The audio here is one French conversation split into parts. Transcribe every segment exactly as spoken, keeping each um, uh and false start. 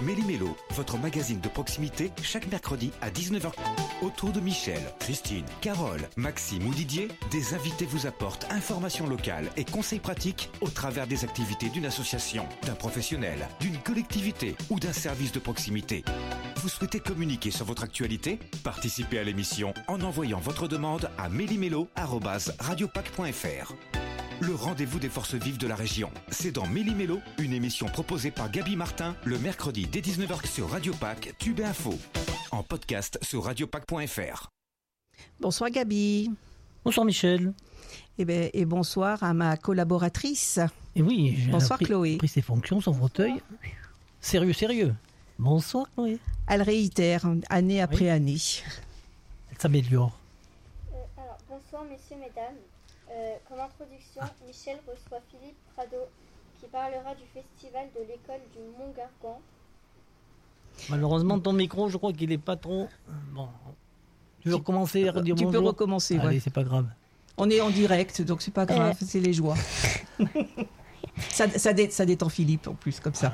Méli-Mélo, votre magazine de proximité, chaque mercredi à dix-neuf heures. Autour de Michel, Christine, Carole, Maxime ou Didier, des invités vous apportent informations locales et conseils pratiques au travers des activités d'une association, d'un professionnel, d'une collectivité ou d'un service de proximité. Vous souhaitez communiquer sur votre actualité? Participez à l'émission en envoyant votre demande à méli-mélo arobase radiopac point f r. Le rendez-vous des forces vives de la région. C'est dans Méli-Mélo, une émission proposée par Gaby Martin, le mercredi dès dix-neuf heures sur Radio Pac, Tube et Info. En podcast sur radiopac point f r. Bonsoir Gaby. Bonsoir Michel. Et, ben, et bonsoir à ma collaboratrice. Et oui, j'ai bonsoir pris, Chloé. pris ses fonctions, son fauteuil. Sérieux, sérieux. Bonsoir Chloé. Elle réitère, année après oui. année. Elle s'améliore. Euh, alors, bonsoir messieurs, mesdames. Euh, comme introduction, Michel reçoit Philippe Prado qui parlera du festival de l'école du Mont-Gargan. Malheureusement, ton micro, je crois qu'il n'est pas trop... Bon. Tu veux recommencer à redire Tu bonjour? peux recommencer, Allez, ouais. c'est pas grave. On est en direct, donc c'est pas grave, euh... c'est les joies. ça, ça, dé, ça détend Philippe en plus, comme ça.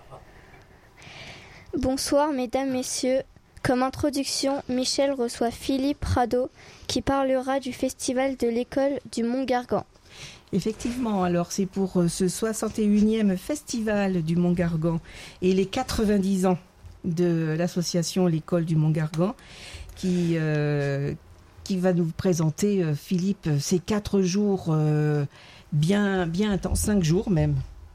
Bonsoir mesdames, messieurs. Comme introduction, Michel reçoit Philippe Prado qui parlera du festival de l'école du Mont-Gargan. Effectivement, alors c'est pour ce soixante et unième festival du Mont-Gargan et les quatre-vingt-dix ans de l'association L'école du Mont-Gargan qui, euh, qui va nous présenter, euh, Philippe, ces quatre jours euh, bien, bien intenses, cinq jours même.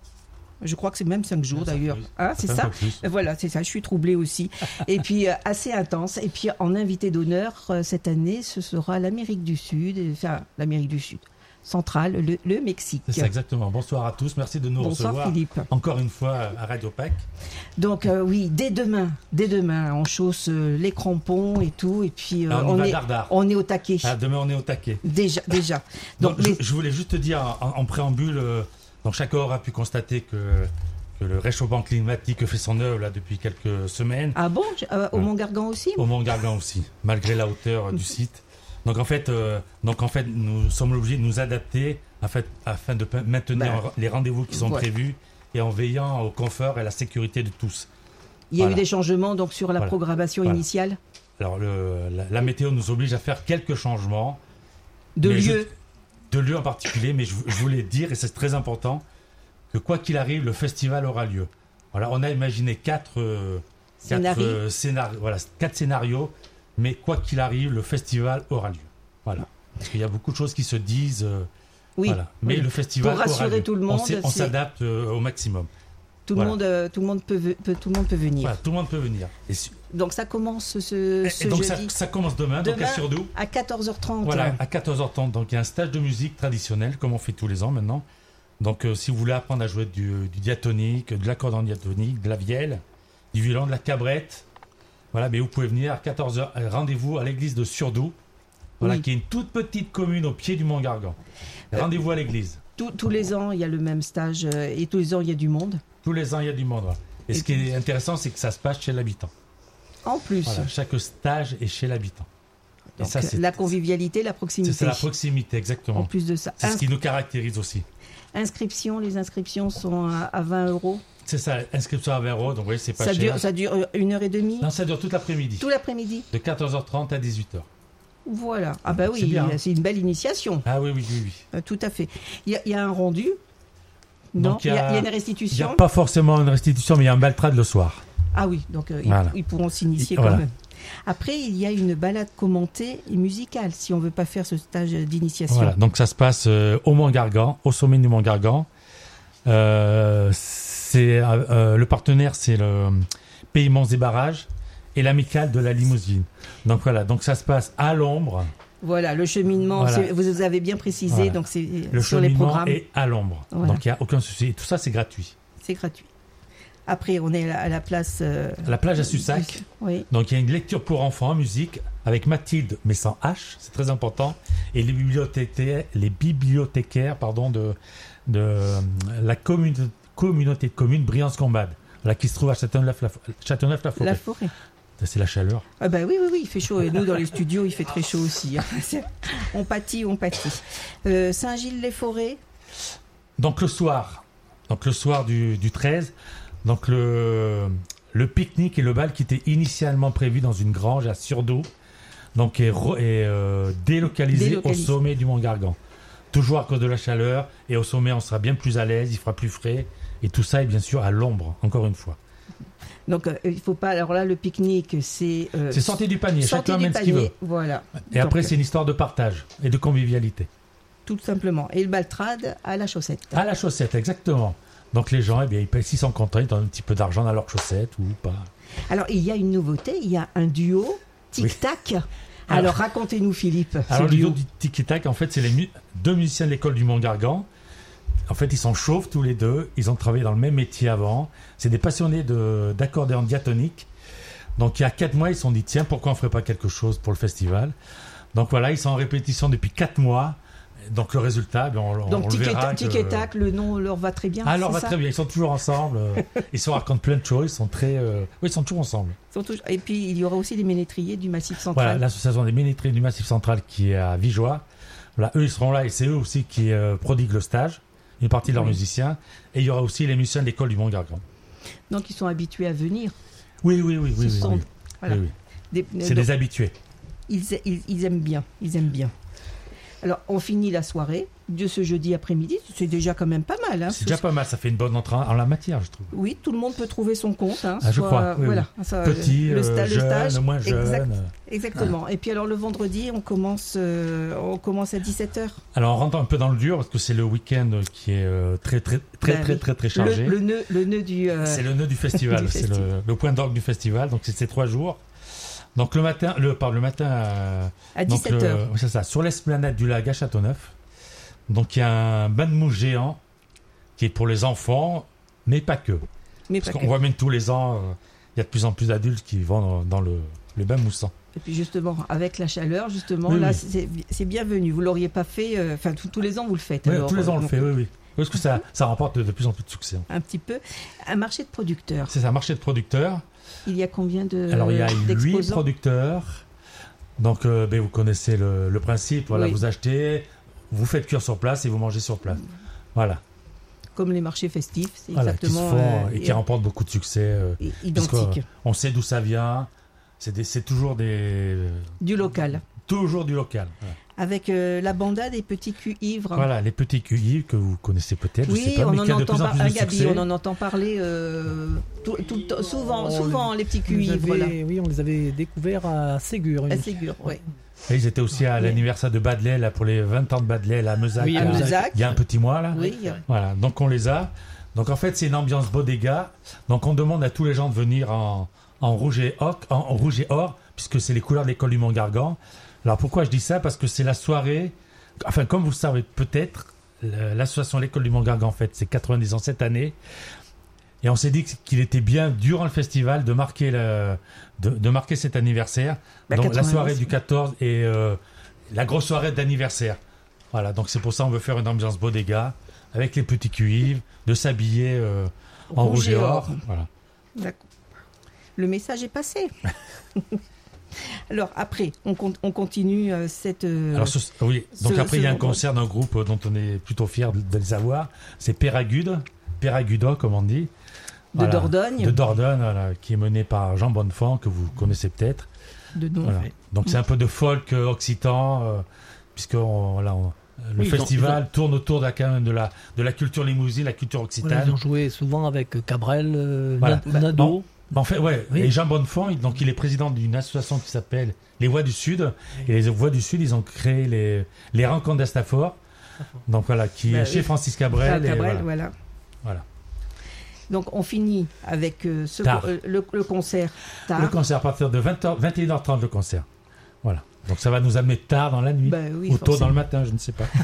Je crois que c'est même cinq jours d'ailleurs. Ah, c'est ça. Voilà, c'est ça. Je suis troublée aussi. Et puis euh, assez intense. Et puis en invité d'honneur euh, cette année, ce sera l'Amérique du Sud, enfin l'Amérique du Sud centrale, le, le Mexique. C'est ça, exactement. Bonsoir à tous. Merci de nous Bonsoir, recevoir. Philippe. Encore une fois à Radio Pac. Donc euh, oui, dès demain, dès demain, on chausse euh, les crampons et tout, et puis euh, Alors, on, on, est, dardard. on est au taquet. Ah, demain, on est au taquet. Déjà, déjà. Donc, Donc les... je, je voulais juste te dire en, en préambule. Euh, Donc chacun aura pu constater que, que le réchauffement climatique fait son œuvre là, depuis quelques semaines. Ah bon euh, Au ouais. Mont-Gargan aussi Au Mont-Gargan aussi, malgré la hauteur du site. Donc en fait, euh, donc en fait nous sommes obligés de nous adapter en fait, afin de maintenir ben, les rendez-vous qui sont voilà. prévus et en veillant au confort et à la sécurité de tous. Il y a voilà. eu des changements donc, sur la voilà. programmation voilà. initiale. Alors le, la, la météo nous oblige à faire quelques changements. De lieu De lieu en particulier, mais je, je voulais dire, et c'est très important, que quoi qu'il arrive, le festival aura lieu. Voilà, on a imaginé quatre, euh, quatre, euh, scénarios, voilà, quatre scénarios, mais quoi qu'il arrive, le festival aura lieu. Voilà. Parce qu'il y a beaucoup de choses qui se disent. Euh, oui. Voilà. Mais oui. le festival Pour rassurer aura lieu. tout le monde, on, on s'adapte euh, au maximum. Tout, voilà. le monde, euh, tout, le monde peut, peut, tout le monde peut venir. Voilà, tout le monde peut venir. Et si... Donc ça commence ce, et, ce et donc jeudi. Ça, ça commence demain, demain donc à Surdou. À quatorze heures trente. Voilà, à quatorze heures trente. Donc il y a un stage de musique traditionnelle, comme on fait tous les ans maintenant. Donc euh, si vous voulez apprendre à jouer du, du diatonique, de l'accordéon diatonique, de la vielle, du violon, de la cabrette, voilà, mais vous pouvez venir à quatorze heures. Rendez-vous à l'église de Surdou, voilà, oui. qui est une toute petite commune au pied du Mont-Gargan. Euh, Rendez-vous à l'église. Tous, tous les ans, il y a le même stage euh, et tous les ans, il y a du monde. Tous les ans, il y a du monde. Voilà. Et, et ce qui est intéressant, c'est que ça se passe chez l'habitant. En plus. Voilà, chaque stage est chez l'habitant. Donc, ça, c'est, la convivialité, la proximité. C'est, c'est la proximité, exactement. En plus de ça. C'est Ins- ce qui nous caractérise aussi. Inscription, les inscriptions sont à, à vingt euros. C'est ça, inscription à vingt euros, donc oui, c'est pas ça cher. Dure, ça dure une heure et demie? Non, ça dure toute l'après-midi. Tout l'après-midi. De quatorze heures trente à dix-huit heures. Voilà. Ah bah oui, c'est, bien, hein. c'est une belle initiation. Ah oui, oui, oui. oui. Euh, tout à fait. Il y, y a un rendu. Non, il y, y, y a une restitution. Il n'y a pas forcément une restitution, mais il y a un baltrade le soir. Ah oui, donc euh, voilà. ils, ils pourront s'initier et, quand voilà. même. Après, il y a une balade commentée et musicale, si on ne veut pas faire ce stage d'initiation. Voilà, donc ça se passe euh, au Mont-Gargan, au sommet du Mont-Gargan. Euh, c'est, euh, le partenaire, c'est le Pays Monts et Barrages et l'amicale de la Limousine. Donc voilà, donc ça se passe à l'ombre. Voilà, le cheminement, voilà. C'est, vous avez bien précisé, voilà. donc c'est le sur les programmes. Le cheminement est à l'ombre, voilà. Donc il n'y a aucun souci. Tout ça, c'est gratuit. C'est gratuit. Après, on est à la place... Euh, à la plage à Sussac. Oui. Donc, il y a une lecture pour enfants en musique avec Mathilde, mais sans H, c'est très important. Et les bibliothécaires, les bibliothécaires pardon, de, de la commune, communauté de communes Briançon-Combade, là, qui se trouve à Châteauneuf-la-Forêt. La forêt. C'est la chaleur. Ah bah oui, oui, oui, il fait chaud. Et nous, dans les studios, il fait très chaud aussi. On pâtit, on pâtit. Euh, Saint-Gilles-les-Forêts. Donc, le soir, donc le soir du, du treize... Donc le, le pique-nique et le bal qui étaient initialement prévus dans une grange à Surdoux, donc est, re- est euh, délocalisé, Délocalisé. au sommet du Mont Gargan. Toujours à cause de la chaleur, et au sommet on sera bien plus à l'aise, il fera plus frais, et tout ça est bien sûr à l'ombre, encore une fois. Donc, euh, il faut pas. Alors là, le pique-nique, c'est. euh, C'est sorti du panier, sortie chacun du mène ce qu'il panier, veut. Voilà. Et après Donc, c'est une histoire de partage et de convivialité. tout simplement. Et le baltrade à la chaussette. À la chaussette, exactement. Donc les gens, eh bien, ils payent, s'ils sont contents, ils donnent un petit peu d'argent dans leurs chaussettes ou pas. Alors, il y a une nouveauté. Il y a un duo tic-tac. Alors, Alors- racontez-nous, Philippe. ce Alors le duo. duo du Tiki-Tac, en fait, c'est les mu- deux musiciens de l'école du Mont Gargan. En fait, ils sont chauves tous les deux. Ils ont travaillé dans le même métier avant. C'est des passionnés de, d'accordéon diatonique. Donc il y a quatre mois, ils se sont dit, tiens, pourquoi on ferait pas quelque chose pour le festival? Donc voilà, ils sont en répétition depuis quatre mois. Donc le résultat, ben, on, on, Donc, on le tic et verra. tac, que- tic et tac, le nom leur va très bien. Ah, alors c'est va ça très bien. Ils sont toujours ensemble. euh, ils se racontent plein de choses. Ils sont très. euh, Oui, ils sont toujours ensemble. Ils sont toujours- Et puis, il y aura aussi les ménétriers du Massif Voilà, Central. l'association des ménétriers du Massif Central qui est à Vigeois. Voilà, eux, ils seront là et c'est eux aussi qui euh, prodiguent le stage. Une partie de leurs Oui. musiciens. Et il y aura aussi les musiciens de l'école du Mont Gargan. Donc, ils sont habitués à venir. Oui, oui, oui. oui, Ce oui, sont- oui. voilà. Oui, oui. Des- C'est donc, des habitués. ils, ils- ils aiment bien. Ils aiment bien. Alors, on finit la soirée de ce jeudi après-midi. C'est déjà quand même pas mal. Hein, C'est ce déjà pas mal. Ça fait une bonne entrée en la matière, je trouve. Oui, tout le monde peut trouver son compte. Hein, Ah, je soit- crois, oui, voilà, ça, Petit, le, euh, sta- le jeune, stage, moins jeune. exact- exactement. Et puis alors le vendredi, on commence, euh, on commence à dix-sept heures. Alors on rentre un peu dans le dur parce que c'est le week-end qui est euh, très, très, très, Ben très, oui. très, très chargé. Le, le nœud, le nœud du. euh, C'est le nœud du festival, du c'est le, festival. le point d'orgue du festival. Donc c'est ces trois jours. Donc le matin, le, pardon, le matin euh, à donc, dix-sept heures. le- oui, c'est ça, sur l'esplanade du lac à Châteauneuf. Donc il y a un bain de mousse géant qui est pour les enfants, mais pas que. Mais Parce pas qu'on que. voit même tous les ans, euh, il y a de plus en plus d'adultes qui vont dans, dans le, le bain moussant. Et puis justement, avec la chaleur, justement, Oui, là, oui. c'est c'est bienvenu. Vous l'auriez pas fait. euh, Enfin, tous- tous les ans, vous le faites. Oui, alors, tous les ans on euh, le donc, fait, oui, oui. Parce que ça, ça remporte de, de plus en plus de succès. Un petit peu. Un marché de producteurs. C'est ça, marché de producteurs. Il y a combien de Alors il y a huit d'exposants producteurs. Donc euh, ben, vous connaissez le, le principe. Voilà, Oui. vous achetez, vous faites cuire sur place et vous mangez sur place. Voilà. Comme les marchés festifs, c'est Voilà, qui se exactement font euh, et qui remportent beaucoup de succès. euh, i- parce que, identique. euh, on sait d'où ça vient. C'est des- c'est toujours des Du local. toujours du local. Voilà, Avec euh, la banda des petits culs ivres. Voilà, les petits cueillis que vous connaissez peut-être. je Oui, sais pas, on mais en qui a de entend plus en par- plus un de Gabi, succès. on en entend parler euh, tout, tout le temps, souvent, On souvent les petits On culs les ivres avait- là. Oui, on les avait découverts à Ségur. À une- Ségur, oui. Et ils étaient aussi à Oui. l'anniversaire de Badley, là, pour les vingt ans de Badley, là, à Meuzac. Oui, là. à Meuzac. Il y a un petit mois, là. Oui, Voilà, donc on les a. Donc en fait, c'est une ambiance bodega. Donc on demande à tous les gens de venir en, en rouge et or, en, en rouge et or, puisque c'est les couleurs de l'école du Mont Gargan. Alors pourquoi je dis ça? Parce que c'est la soirée. Enfin, comme vous le savez peut-être, le- l'association L'école du Mont Gargan fête ses quatre-vingt-dix ans cette année. Et on s'est dit qu'il était bien, durant le festival, de marquer, le, de, de marquer cet anniversaire. Bah, donc la quatre-vingt-dix. soirée du quatorze et euh, la grosse soirée d'anniversaire. Voilà, donc c'est pour ça qu'on veut faire une ambiance bodega, avec les petits cuivres, de s'habiller euh, en rouge et or. Voilà. D'accord. Le message est passé. Alors après, on, con- on continue euh, cette. euh, Alors, ce- oui, donc ce- après, il y a un ce- concert d'un groupe dont on est plutôt fiers de, de les avoir. C'est Péragude, Péraguda, comme on dit. de Dordogne. De Dordogne, voilà, qui est mené par Jean Bonnefond, que vous connaissez peut-être. De nom. Voilà. Donc c'est un peu de folk euh, occitan, euh, puisque on- voilà, on- le Oui, ils ont- festival tourne autour de la, quand même de la, de la culture limousine, la culture occitane. Voilà, ils ont joué souvent avec Cabrel, euh, Voilà. Na- Nadeau. Bon. En fait, ouais. Oui. Et Jean Bonnefond, il- donc il est président d'une association qui s'appelle les Voix du Sud. Et les Voix du Sud, ils ont créé les, les rencontres d'Astafor. Donc voilà, qui Bah est oui. chez Francis Cabrel. Charles et Cabrel, voilà. voilà. Voilà. Donc on finit avec euh, ce Tard. euh, le, le concert tard. Le concert à partir de vingt heures, vingt et une heures trente, le concert. Voilà. Donc ça va nous amener tard dans la nuit. Bah oui, ou tôt forcément. dans le matin, je ne sais pas.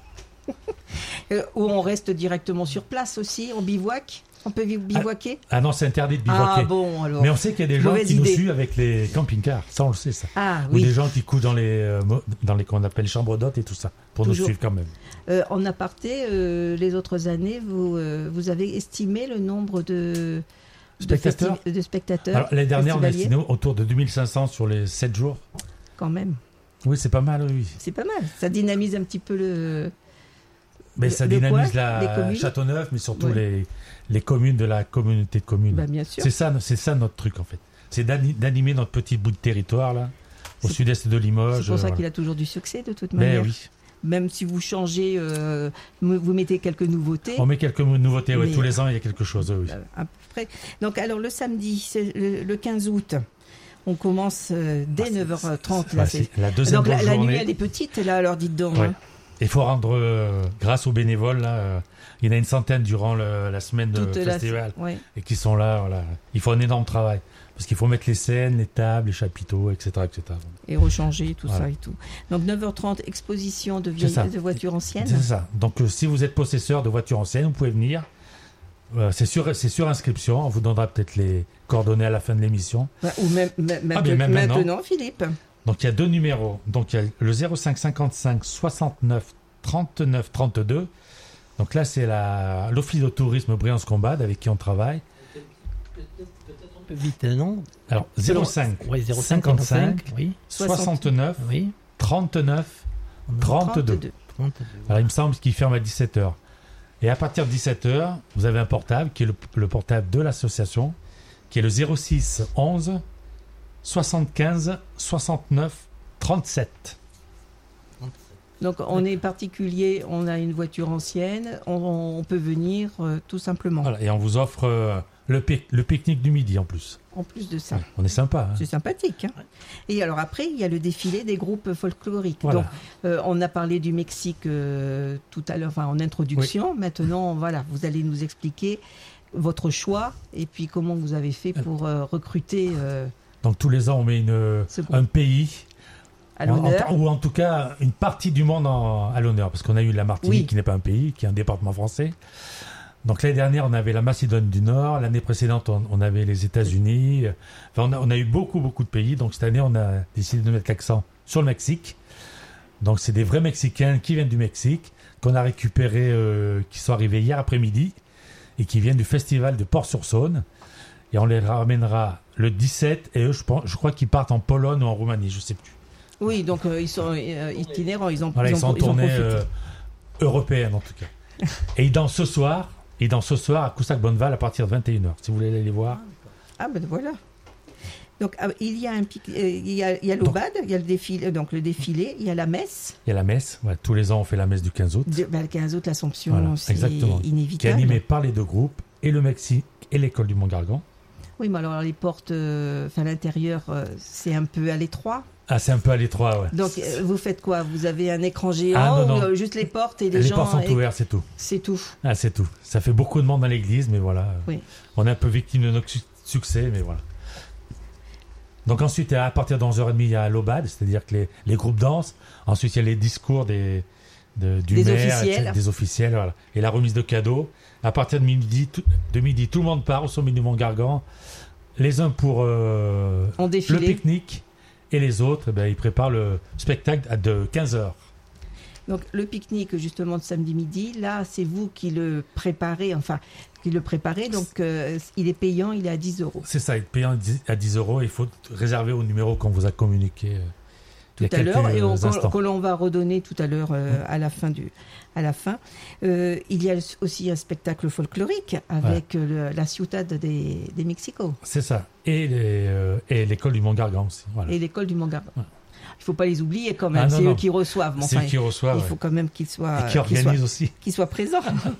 Euh, où on reste directement sur place aussi, on bivouac. On peut vi- bivouaquer. Ah non, c'est interdit de Ah, bivouaquer. bon alors. Mais on sait qu'il y a des gens Mauvaise qui nous idée. suivent avec les camping-cars. Ça, on le sait, ça. Ah Ou oui. des gens qui couchent dans les, euh, mo- dans les qu'on appelle chambres d'hôtes et tout ça. Pour Toujours. nous suivre quand même. Euh, en aparté, euh, les autres années, vous, euh, vous avez estimé le nombre de de Spectateurs festi- de spectateurs. Alors, l'année dernière, on a festivaliers, estimé autour de deux mille cinq cents sur les sept jours. quand même. Oui, c'est pas mal, oui. C'est pas mal. Ça dynamise un petit peu le Mais ça Le dynamise quoi la Les communes Châteauneuf, mais surtout Ouais. les, les communes de la communauté de communes. Bah, bien sûr. C'est ça, c'est ça notre truc en fait. C'est d'ani- d'animer notre petit bout de territoire là, au C'est- sud-est de Limoges. C'est pour ça euh, qu'il a toujours du succès de toute Mais manière. oui, Même si vous changez, euh, vous vous mettez quelques nouveautés. on met quelques nouveautés. Ouais, Mais- tous les ans, il y a quelque chose. Oui. euh, à peu près. Donc alors le samedi, c'est le, le quinze août, on commence euh, dès Ah, neuf heures trente. Ouais, là, c'est c'est- la deuxième Donc la, la journée. nuit, elle est petite, là, alors dites donc. Ouais. hein. Il faut rendre, euh, grâce aux bénévoles, là, euh, il y en a une centaine durant le- la semaine de Toute la- festival ouais. et qui sont là. Voilà. Il faut un énorme travail parce qu'il faut mettre les scènes, les tables, les chapiteaux, et cetera, et cetera. Et rechanger, tout Voilà. ça et tout. Donc neuf heures trente, exposition de, C'est vieilles, ça. de voitures anciennes. C'est ça. Donc, euh, si vous êtes possesseur de voitures anciennes, vous pouvez venir. Euh, c'est sur, c'est sur inscription. On vous donnera peut-être les coordonnées à la fin de l'émission. Ouais, ou même, même, Ah, bien, même maintenant, maintenant. Philippe. Donc, il y a deux numéros. Donc, il y a le zéro cinq cinquante-cinq soixante-neuf trente-neuf trente-deux. Donc là, c'est la, l'Office de tourisme Briançon-Combade avec qui on travaille. Peut-être un peu vite, non? Alors, zéro cinq Ouais, zéro cinq, cinquante-cinq oui. soixante-neuf Oui. trente-neuf trente-deux. trente-deux. trente-deux. Alors, il me semble qu'il ferme à dix-sept heures. Et à partir de dix-sept heures, vous avez un portable qui est le, le portable de l'association, qui est le zéro six onze soixante-quinze soixante-neuf trente-sept. Donc on est particulier, on a une voiture ancienne, on, on peut venir euh, tout simplement. Voilà, et on vous offre euh, le, pic- le pique-nique du midi en plus. En plus de ça. Ouais, on est sympa. hein. C'est sympathique. hein. Et alors après, il y a le défilé des groupes folkloriques. Voilà. Donc, euh, on a parlé du Mexique euh, tout à l'heure, enfin en introduction. Maintenant, voilà, vous allez nous expliquer votre choix et puis comment vous avez fait pour euh, recruter euh, Donc tous les ans, on met une, ce groupe un pays, à en- en- l'honneur. ou en tout cas une partie du monde en- à l'honneur, parce qu'on a eu la Martinique Oui. qui n'est pas un pays, qui est un département français. Donc l'année dernière, on avait la Macédoine du Nord, l'année précédente, on, on avait les États-Unis. Enfin, on, a, on a eu beaucoup, beaucoup de pays. Donc cette année, on a décidé de mettre l'accent sur le Mexique. Donc c'est des vrais Mexicains qui viennent du Mexique, qu'on a récupérés, euh, qui sont arrivés hier après-midi et qui viennent du festival de Port-sur-Saône. Et on les ramènera le dix-sept, et eux, je, pense, je crois qu'ils partent en Pologne ou en Roumanie, je sais plus. Oui, donc euh, ils sont euh, itinérants, ils ont, Voilà, ils, ont- sont en ils ont tournée profité. euh, européenne en tout cas. Et ils dansent ce soir, ils dansent ce soir à Coussac-Bonneval à partir de vingt et une heures, si vous voulez aller les voir. Ah ben voilà. Donc ah, il y a un pic- euh, il y a, il y a l'Aubade, il y a le défilé, donc le défilé, il y a la messe. Il y a la messe, ouais, tous les ans on fait la messe du quinze août, De, ben, le quinze août, l'Assomption, Voilà, c'est exactement. qui est inévitable. animée par les deux groupes, et le Mexique et l'école du Mont-Gargan. Oui, mais alors les portes, euh, enfin l'intérieur, euh, c'est un peu à l'étroit. Ah, c'est un peu à l'étroit, ouais. Donc euh, vous faites quoi? Vous avez un écran géant Ah, non, ou non. euh, juste les portes et les, Les gens portes sont et- ouvertes, c'est tout. C'est tout. Ah, c'est tout. Ça fait beaucoup de monde dans l'église, mais voilà. Oui. On est un peu victime de notre su- succès, mais voilà. Donc ensuite, à partir de onze heures trente, il y a l'Aubade, c'est-à-dire que les, les groupes dansent. Ensuite, il y a les discours des, de- du Des maire, officiels. et cetera, des officiels, voilà. Et la remise de cadeaux. À partir de midi, tout, de midi, tout le monde part au sommet du Mont-Gargan. Les uns pour euh, On le défile. pique-nique, et les autres, eh ben, ils préparent le spectacle à de quinze heures. Donc le pique-nique justement de samedi midi, là c'est vous qui le préparez, enfin qui le préparez, donc euh, il est payant, il est à dix euros. C'est ça, il est payant à dix euros. Il faut réserver au numéro qu'on vous a communiqué. euh, il y a Tout à l'heure, quelques et on- instants. que l'on va redonner tout à l'heure euh, à la fin du, à la fin. Euh, il y a aussi un spectacle folklorique avec euh, le- la ciutad des, des Mexico C'est ça. Et, les, euh, et l'école du Mont-Gargan aussi. Voilà. et l'école du Mont-Gargan. Ouais. Il faut pas les oublier quand même, Ah, non, c'est non. eux qui reçoivent. mais C'est enfin, eux qui reçoivent. il ouais. faut quand même qu'ils soient, Et qui qu'ils soient, organisent aussi. qu'ils soient présents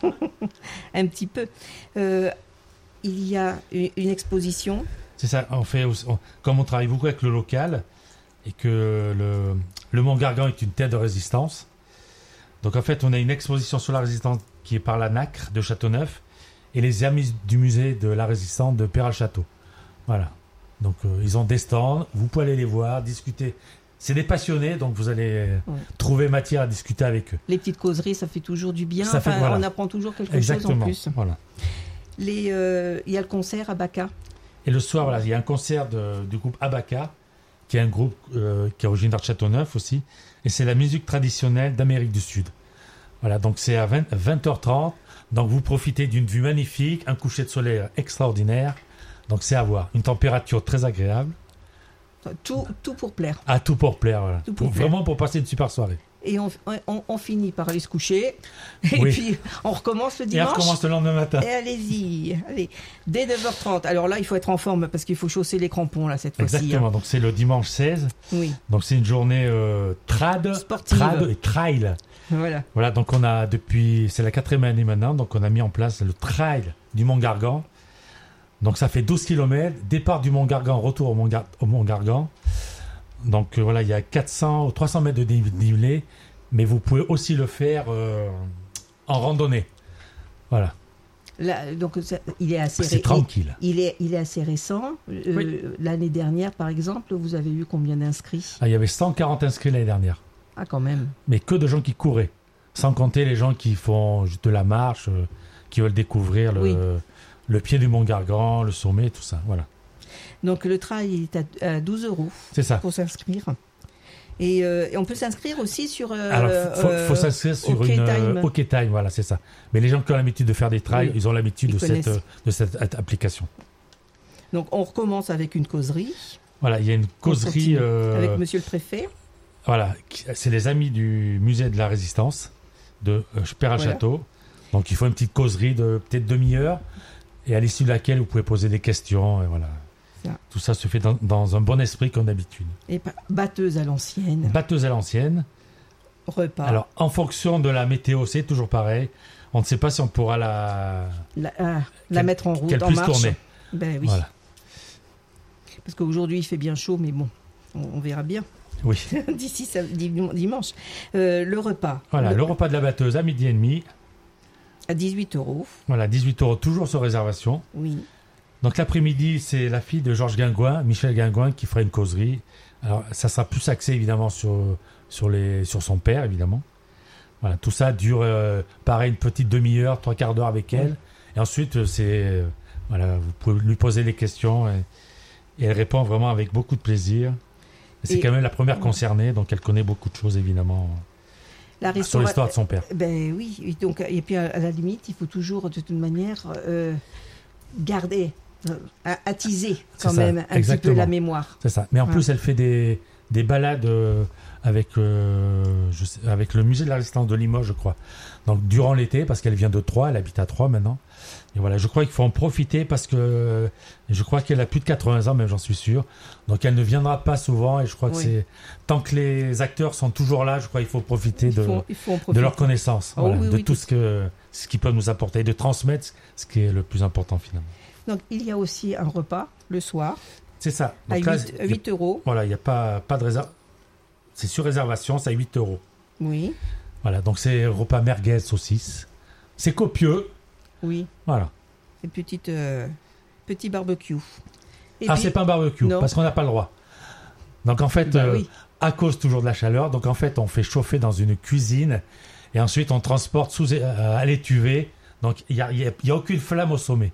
un petit peu. Euh, il y a une, une exposition. C'est ça. On fait, aussi- on- comme on travaille beaucoup avec le local et que le, le Mont-Gargan est une terre de résistance, donc en fait, on a une exposition sur la résistance qui est par la Nacre de Châteauneuf et les amis du musée de la résistance de Péral-Château. Voilà. Donc euh, ils ont des stands, vous pouvez aller les voir, discuter. C'est des passionnés, donc vous allez euh, Ouais. trouver matière à discuter avec eux. Les petites causeries, ça fait toujours du bien. Ça fait- Enfin, voilà. On apprend toujours quelque chose en Exactement. plus. Voilà. Les, euh, il y a le concert à Baca. Et le soir, voilà, il y a un concert de- du groupe Abaca, qui est un groupe euh, qui est originaire de Châteauneuf aussi, et c'est la musique traditionnelle d'Amérique du Sud. Voilà, donc c'est à vingt heures trente, donc vous profitez d'une vue magnifique, un coucher de soleil extraordinaire, donc c'est à voir, une température très agréable, Tout, tout pour plaire. à tout pour plaire, voilà. Tout pour Pour- plaire. Vraiment pour passer une super soirée. et on, on, on finit par aller se coucher. Et Oui. puis, on recommence le Et on dimanche. recommence le lendemain matin. Et allez-y, allez, dès neuf heures trente. Alors là, il faut être en forme parce qu'il faut chausser les crampons, là, cette fois-ci. Exactement, hein. donc c'est le dimanche seize. Oui, Donc c'est une journée euh, trad, Sportive. trad et trail. voilà. Voilà, donc on a depuis, c'est la quatrième année maintenant, donc on a mis en place le trail du Mont Gargan. Donc ça fait douze kilomètres, départ du Mont Gargan, retour au Mont, Gar- au Mont Gargan. Donc euh, voilà, il y a quatre cents ou trois cents mètres de dénivelé, mais vous pouvez aussi le faire euh, en randonnée. Voilà, Là, donc, ça- il est assez c'est ré- tranquille. Il est, il est assez récent. Euh, Oui. L'année dernière, par exemple, vous avez eu combien d'inscrits? Ah, il y avait cent quarante inscrits l'année dernière, Ah, quand même. mais que de gens qui couraient, sans compter les gens qui font juste de la marche, euh, qui veulent découvrir le, Oui. le pied du Mont Gargan, le sommet, tout ça. Voilà, Donc, le trail il est à, à douze euros c'est ça. pour s'inscrire. Et, euh, et on peut s'inscrire aussi sur. euh, Alors, il faut, euh, faut s'inscrire sur OK une Time. euh, OK Time, voilà, c'est ça. Mais les gens qui ont l'habitude de faire des trails, Oui, ils ont l'habitude ils de cette, connaissent. euh, de cette a- application. Donc, on recommence avec une causerie Voilà, il y a une causerie. continue euh, avec Monsieur le Préfet. Voilà, qui- c'est les amis du musée de la Résistance de euh, Perral-Château. Donc, il faut une petite causerie de peut-être demi-heure, et à l'issue de laquelle vous pouvez poser des questions. Et voilà. Ça. Tout ça se fait dans, dans un bon esprit comme d'habitude. Et pa- batteuse à l'ancienne. Batteuse à l'ancienne. Repas. Alors, en fonction de la météo, c'est toujours pareil. On ne sait pas si on pourra la, la, ah, la qu'elle- mettre en route, qu'elle en puisse marche. tourner. Ben oui. Voilà. Parce qu'aujourd'hui, il fait bien chaud, mais bon, on, on verra bien Oui. d'ici sam- dim- dimanche. Euh, le repas. Voilà, Le- le repas de la batteuse à midi et demi. À dix-huit euros. Voilà, dix-huit euros, toujours sur réservation. Oui. Donc l'après-midi, c'est la fille de Georges Guingouin, Michel Guingouin, qui fera une causerie. Alors, ça sera plus axé, évidemment, sur, sur, les, sur son père, évidemment. Voilà, tout ça dure, euh, pareil, une petite demi-heure, trois quarts d'heure avec elle. Et ensuite, euh, c'est... euh, voilà, vous pouvez lui poser des questions et, et elle répond vraiment avec beaucoup de plaisir. Et c'est Et- quand même la première concernée, donc elle connaît beaucoup de choses, évidemment, La sur restaura- l'histoire de son père. Ben oui. Et, donc, et puis, à, à la limite, il faut toujours, de toute manière, euh, garder, euh, à- attiser quand C'est ça, même un petit peu exactement. la mémoire. C'est ça. Mais en Ouais. plus, elle fait des, des balades euh, avec, euh, je sais- avec le musée de la Résistance de Limoges, je crois. Donc, durant l'été, parce qu'elle vient de Troyes, elle habite à Troyes maintenant. Et voilà, je crois qu'il faut en profiter parce que je crois qu'elle a plus de quatre-vingts ans, même j'en suis sûr. Donc, elle ne viendra pas souvent et je crois que Oui. c'est. Tant que les acteurs sont toujours là, je crois qu'il faut profiter Il de, faut, il faut en de profiter. leur connaissance, Oh, voilà, oui, de oui, tout tout- ce que ce qu'ils peuvent nous apporter, de transmettre ce qui est le plus important finalement. Donc, il y a aussi un repas le soir C'est ça. à Donc là, huit, il y a- huit euros. voilà, il n'y a pas, pas de réserve. C'est sur réservation, c'est à huit euros. Oui, Voilà, donc c'est repas merguez, saucisse. C'est copieux. oui. Voilà. Et petite, euh, petit barbecue. Et ah, puis- c'est pas un barbecue, Non. parce qu'on n'a pas le droit. Donc en fait, Bah euh, oui. à cause toujours de la chaleur, donc en fait, on fait chauffer dans une cuisine et ensuite on transporte sous, euh, à l'étuvée. Donc il n'y a, il y a- il y a aucune flamme au sommet.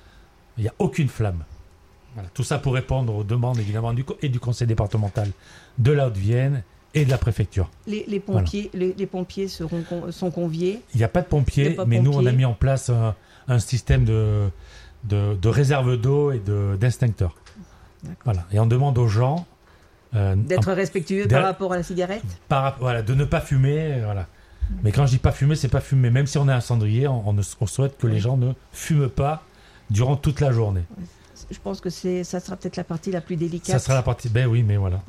Il n'y a aucune flamme. Voilà. Tout ça pour répondre aux demandes évidemment du, co- et du conseil départemental de la Haute-Vienne et de la préfecture. Les, les pompiers, les, les pompiers seront con- sont conviés. Il n'y a pas de pompiers, Il y a pas de mais nous, on a pompiers. mis en place un, un système de, de, de réserve d'eau et de, d'extincteurs. D'accord. Voilà. Et on demande aux gens euh, D'être en- respectueux d'être- par rapport à la cigarette. par rap- voilà, de ne pas fumer. euh, Voilà. Mais quand je dis pas fumer, c'est pas fumer. Même si on est un cendrier, on, on ne- on souhaite que les Oui. gens ne fument pas durant toute la journée. Je pense que c'est, ça sera peut-être la partie la plus délicate Ça sera la partie. Ben oui, mais voilà.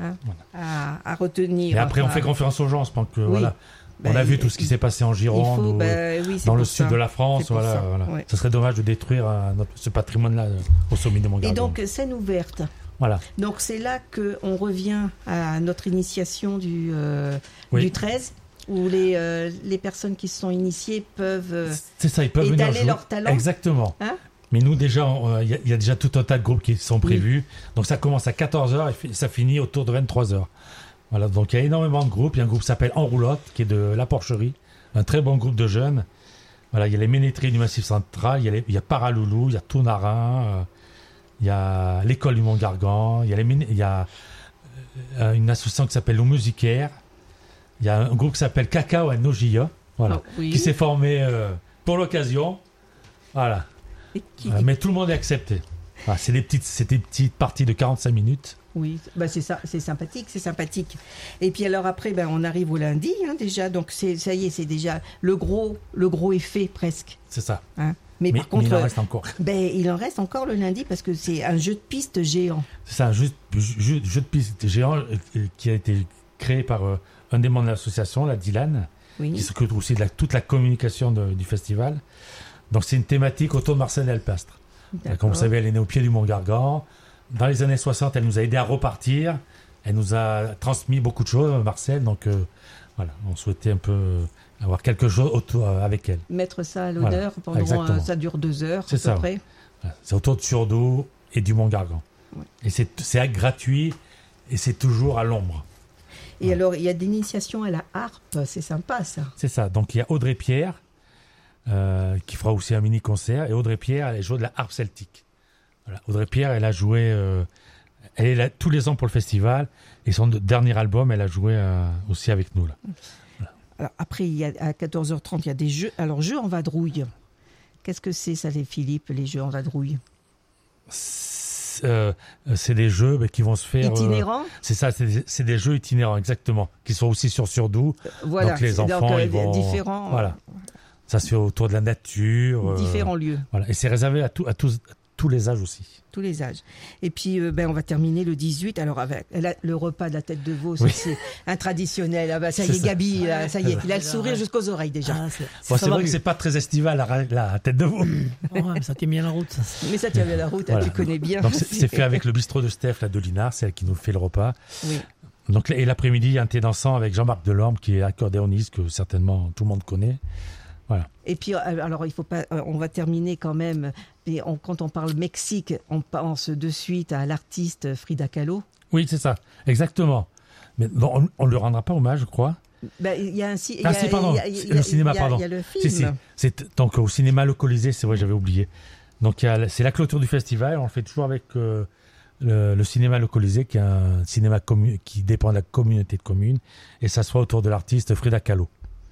à, à retenir. Et après, on Enfin, fait confiance aux gens. Je pense que Oui. voilà. ben, on a vu il- tout ce qui il- s'est passé en il Gironde faut, ou ben oui, c'est dans le pour sud ça. de la France. C'est pour Voilà, ça, voilà. ouais. Ce serait dommage de détruire euh, notre- ce patrimoine-là euh, au sommet de Mont Et Gargan. donc, scène ouverte. Voilà. Donc, c'est là qu'on revient à notre initiation du, euh, Oui. du treize, où les, euh, les personnes qui se sont initiées peuvent euh, C'est ça, ils peuvent venir étaler jouer. leur talent. Exactement. Hein Mais nous, déjà, il y, a- y a déjà tout un tas de groupes qui sont prévus. Donc, ça commence à quatorze heures et fi- ça finit autour de vingt-trois heures. Voilà, donc il y a énormément de groupes. Il y a un groupe qui s'appelle En Roulotte, qui est de La Porcherie. Un très bon groupe de jeunes. Voilà, il y a les Ménétries du Massif Central, il y a, les- il y a Paraloulou, il y a Tournarin, euh, il y a l'École du Mont Gargan, il y a, les Méné- il y a euh, une association qui s'appelle Le Musicaire. Il y a un groupe qui s'appelle Cacao à Nogia, voilà, Oh, oui. qui s'est formé euh, pour l'occasion. Voilà. Et qui- Voilà, mais tout le monde est accepté. Ah, c'est des petites, c'est des petites parties de quarante-cinq minutes. Oui, bah c'est ça, c'est sympathique, c'est sympathique. Et puis alors après, ben on arrive au lundi hein, déjà, donc c'est ça y est, c'est déjà le gros, le gros effet presque. C'est ça. Hein. Mais, Mais, par contre, mais il en reste encore. ben il en reste encore le lundi parce que c'est un jeu de piste géant. C'est un jeu, jeu, jeu de piste géant euh, qui a été créé par euh, un des membres de l'association, la Dylan, Oui. qui s'occupe aussi de la, toute la communication de- du festival. Donc c'est une thématique autour de Marcel Delpastre. D'accord. Comme vous savez, elle est née au pied du Mont Gargan. Dans les années soixante, elle nous a aidé à repartir. Elle nous a transmis beaucoup de choses, Marcel. Donc euh, voilà, on souhaitait un peu avoir quelque chose autour euh, avec elle. Mettre ça à l'honneur Voilà, pendant exactement. euh, ça dure deux heures C'est à peu ça, près. Voilà. C'est autour de Surdoux et du Mont Gargan. Ouais. Et c'est, c'est gratuit et c'est toujours à l'ombre. Et alors il y a des initiations à la harpe, c'est sympa ça. C'est ça. Donc il y a Audrey Pierre euh, qui fera aussi un mini concert. Et Audrey Pierre, elle joue de la harpe celtique. Voilà. Audrey Pierre, elle a joué, euh, elle est là tous les ans pour le festival. Et son dernier album, elle a joué euh, aussi avec nous là. Alors après il y a à quatorze heures trente il y a des jeux. Alors jeux en vadrouille. Qu'est-ce que c'est ça les Philippe, les jeux en vadrouille? C'est, euh, c'est des jeux bah, qui vont se faire. euh, Itinérants. c'est ça, c'est des, c'est des jeux itinérants exactement, qui sont aussi sur Surdoux. Voilà. donc les c'est enfants, euh, ils vont différents, voilà. Ça se fait autour de la nature. euh, différents lieux. Voilà. Et c'est réservé à, tout, à, tous, à tous les âges aussi. Tous les âges. Et puis, euh, ben, on va terminer le dix-huit. Alors, avec la- le repas de la tête de veau, ça, Oui. c'est un traditionnel. Ah, bah, ça y C'est est, ça. Gabi, là, ça y est, il a le C'est sourire vrai. jusqu'aux oreilles déjà. Ah, c'est Bon, ça c'est va vrai que mieux. c'est pas très estival la, la tête de veau. Ouais, mais ça tient bien la route. Ça. Mais ça tient bien la route, hein, Voilà. tu connais bien. Donc c'est, c'est fait avec le bistrot de Steph, la de Linard, c'est elle qui nous fait le repas. Oui. Donc, et l'après-midi, il y a un thé dansant avec Jean-Marc Delorme, qui est accordéoniste, que certainement tout le monde connaît. Et puis, euh, alors, il faut pas. euh, On va terminer quand même. Et on- quand on parle Mexique, on pense de suite à l'artiste Frida Kahlo. Oui, c'est ça, exactement. Mais bon, on ne lui rendra pas hommage, je crois. Ben, il y a un ci- il y Ah a- si, pardon, il y a- il y a- le cinéma, il y a- pardon. Il y a le film. Si, si. C'est, donc au cinéma Le Colisée, c'est vrai, j'avais oublié. Donc il y a- c'est la clôture du festival, on le fait toujours avec euh, le, le cinéma Le Colisée, qui est un cinéma commu- qui dépend de la communauté de communes, et ça se fait autour de l'artiste Frida Kahlo.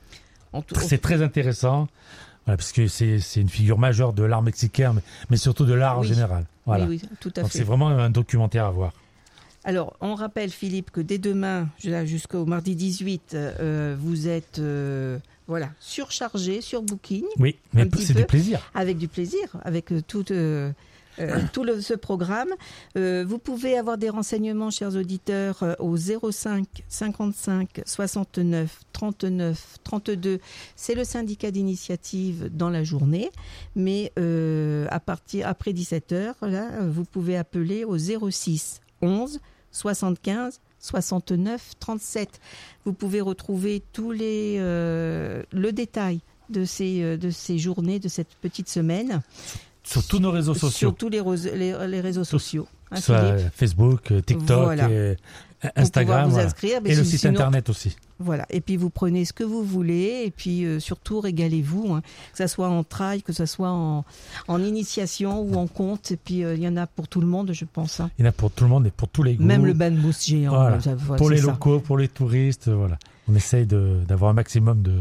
En tout- C'est très intéressant, voilà, parce que c'est, c'est une figure majeure de l'art mexicain, mais, mais surtout de l'art en Oui. général. Voilà. Oui, oui, tout à Donc fait. c'est vraiment un documentaire à voir. Alors, on rappelle, Philippe, que dès demain, jusqu'au mardi dix-huit, euh, vous êtes euh, voilà, surchargé sur Booking, Oui, mais Un petit c'est peu. du plaisir. avec du plaisir, avec euh, tout, euh, euh, tout le- ce programme. Euh, vous pouvez avoir des renseignements, chers auditeurs, euh, au zéro cinq cinquante-cinq soixante-neuf trente-neuf trente-deux. C'est le syndicat d'initiative dans la journée. Mais euh, à partir, après dix-sept heures, là, vous pouvez appeler au zéro six onze soixante-quinze soixante-neuf trente-sept. Vous pouvez retrouver tous les, euh, le détail de ces, euh, de ces journées, de cette petite semaine, Sur tous nos réseaux sociaux. sur tous les, rose- les, les réseaux sociaux. Hein, Soit Philippe Facebook, euh, TikTok, Voilà. et, euh, Pour Instagram, pouvoir vous voilà. inscrire. Mais et le si- site sinon- internet aussi. Voilà. Et puis vous prenez ce que vous voulez, et puis euh, surtout régalez-vous, hein. Que ça soit en trail, que ça soit en, en initiation ou en compte. Et puis euh, il y en a pour tout le monde, je pense. Hein. Il y en a pour tout le monde et pour tous les goûts. Même le bain de mousse géant. Voilà. ça, voilà, Pour c'est les ça. locaux, pour les touristes, euh, voilà. On essaye de, d'avoir un maximum de,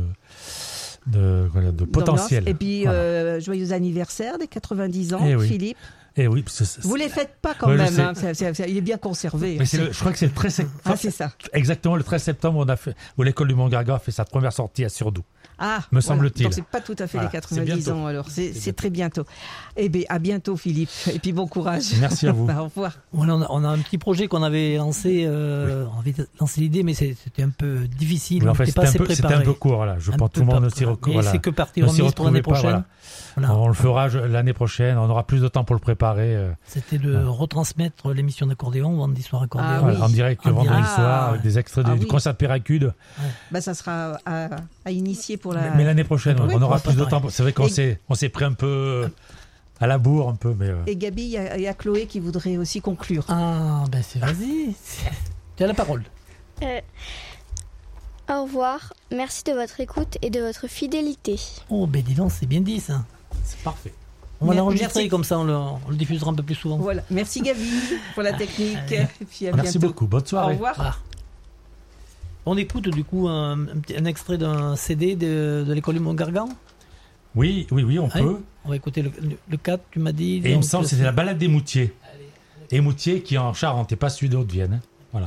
de, voilà, de potentiel. D'ambiance. Et puis Voilà. euh, joyeux anniversaire des quatre-vingt-dix ans, Eh oui. Philippe. Et oui, parce que c'est- Vous les faites pas quand Ouais, je même. sais. Hein. C'est- c'est- c'est- il est bien conservé. mais c'est le- je crois que c'est le treize septembre. Ah, c'est ça. Exactement, le treize septembre, on a fait, où l'école du Mont Gargan a fait sa première sortie à Surdoux. Ah, Me voilà. semble-t-il. Donc c'est pas tout à fait Voilà, les quatre-vingt-dix c'est bientôt. ans alors. C'est C'est c'est très bientôt. Eh bien, à bientôt, Philippe. Et puis bon courage. Merci à vous. Bah, au revoir. Voilà, on, a, on a un petit projet qu'on avait lancé, euh, on avait lancé l'idée, mais c'est- c'était un peu difficile. Oui, en on fait, n'était c'était pas un, assez peu, c'était préparé. un peu court, là. Je Un pense que peu tout le monde pas- ne s'y re- Mais voilà. c'est que partie Ne s'y remise pour l'année retrouvait pas, prochaine. voilà. Voilà. On le fera je- l'année prochaine, on aura plus de temps pour le préparer. euh, C'était de Voilà. retransmettre l'émission d'accordéon, vendredi soir accordéon. Ah voilà, oui. en direct En vendredi direct. soir, avec des extraits Ah du, du oui. concert de Péracude. Bah, ça sera à, à initier pour la. Mais, mais l'année prochaine, Oui, on aura pour plus de préparer. temps. C'est vrai qu'on Et- s'est, on s'est pris un peu euh, à la bourre, un peu, mais euh, Et Gabi, il y, a- il y a Chloé qui voudrait aussi conclure. Ah, ben c'est vas-y. Tu as la parole. Euh, au revoir, merci de votre écoute et de votre fidélité. Oh, ben dis donc, c'est bien dit ça. c'est parfait. On va Mer- l'enregistrer merci. comme ça, on le, on le diffusera un peu plus souvent. Voilà. Merci Gabi pour la technique. Et puis à Merci bientôt. beaucoup. Bonne Au soirée. revoir. Voilà. On écoute du coup un, un petit- un extrait d'un C D de, de l'école du Mont Gargan. Oui, oui, oui, on Allez, peut. on va écouter le, le, le quatre, tu m'as dit. Et il me donc, semble que c'était la balade des Moutiers. Et Moutier qui est en Charente et pas celui de Haute-Vienne. Hein. Voilà.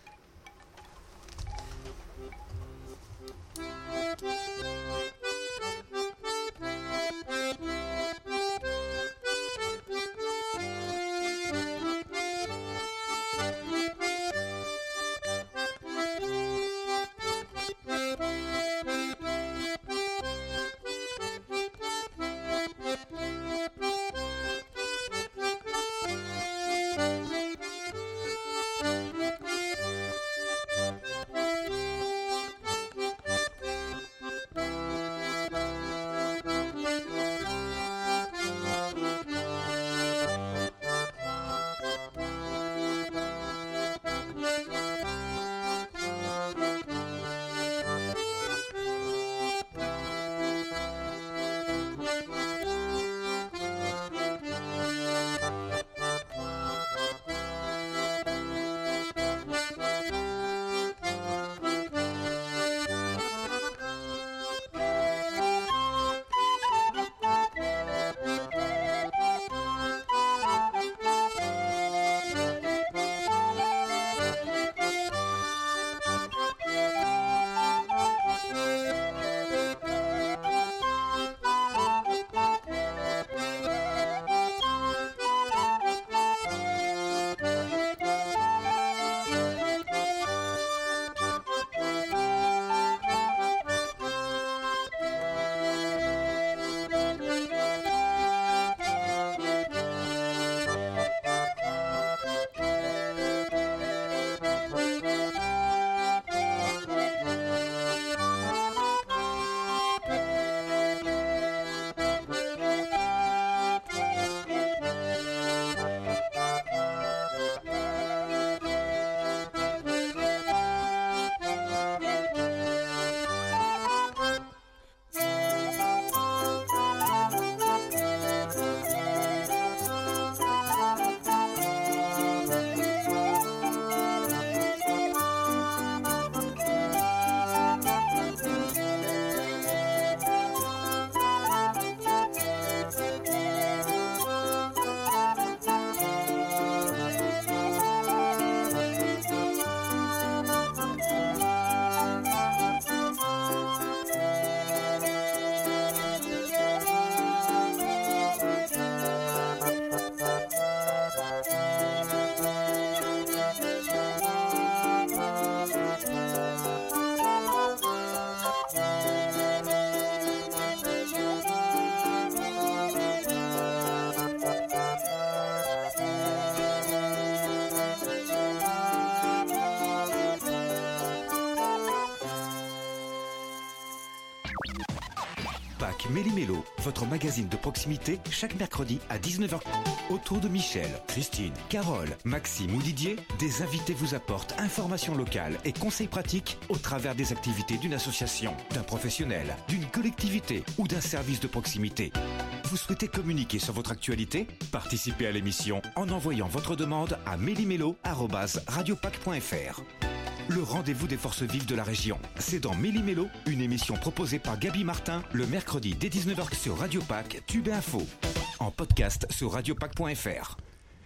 Pâques Méli-Mélo, votre magazine de proximité, chaque mercredi à dix-neuf heures. Autour de Michel, Christine, Carole, Maxime ou Didier, des invités vous apportent informations locales et conseils pratiques au travers des activités d'une association, d'un professionnel, d'une collectivité ou d'un service de proximité. Vous souhaitez communiquer sur votre actualité? Participez à l'émission en envoyant votre demande à méli-mélo arobase radiopac point f r. Le rendez-vous des forces vives de la région. C'est dans Méli-Mélo, une émission proposée par Gaby Martin le mercredi dès dix-neuf heures sur Radio Pac, Tube Info. En podcast sur radiopac point f r.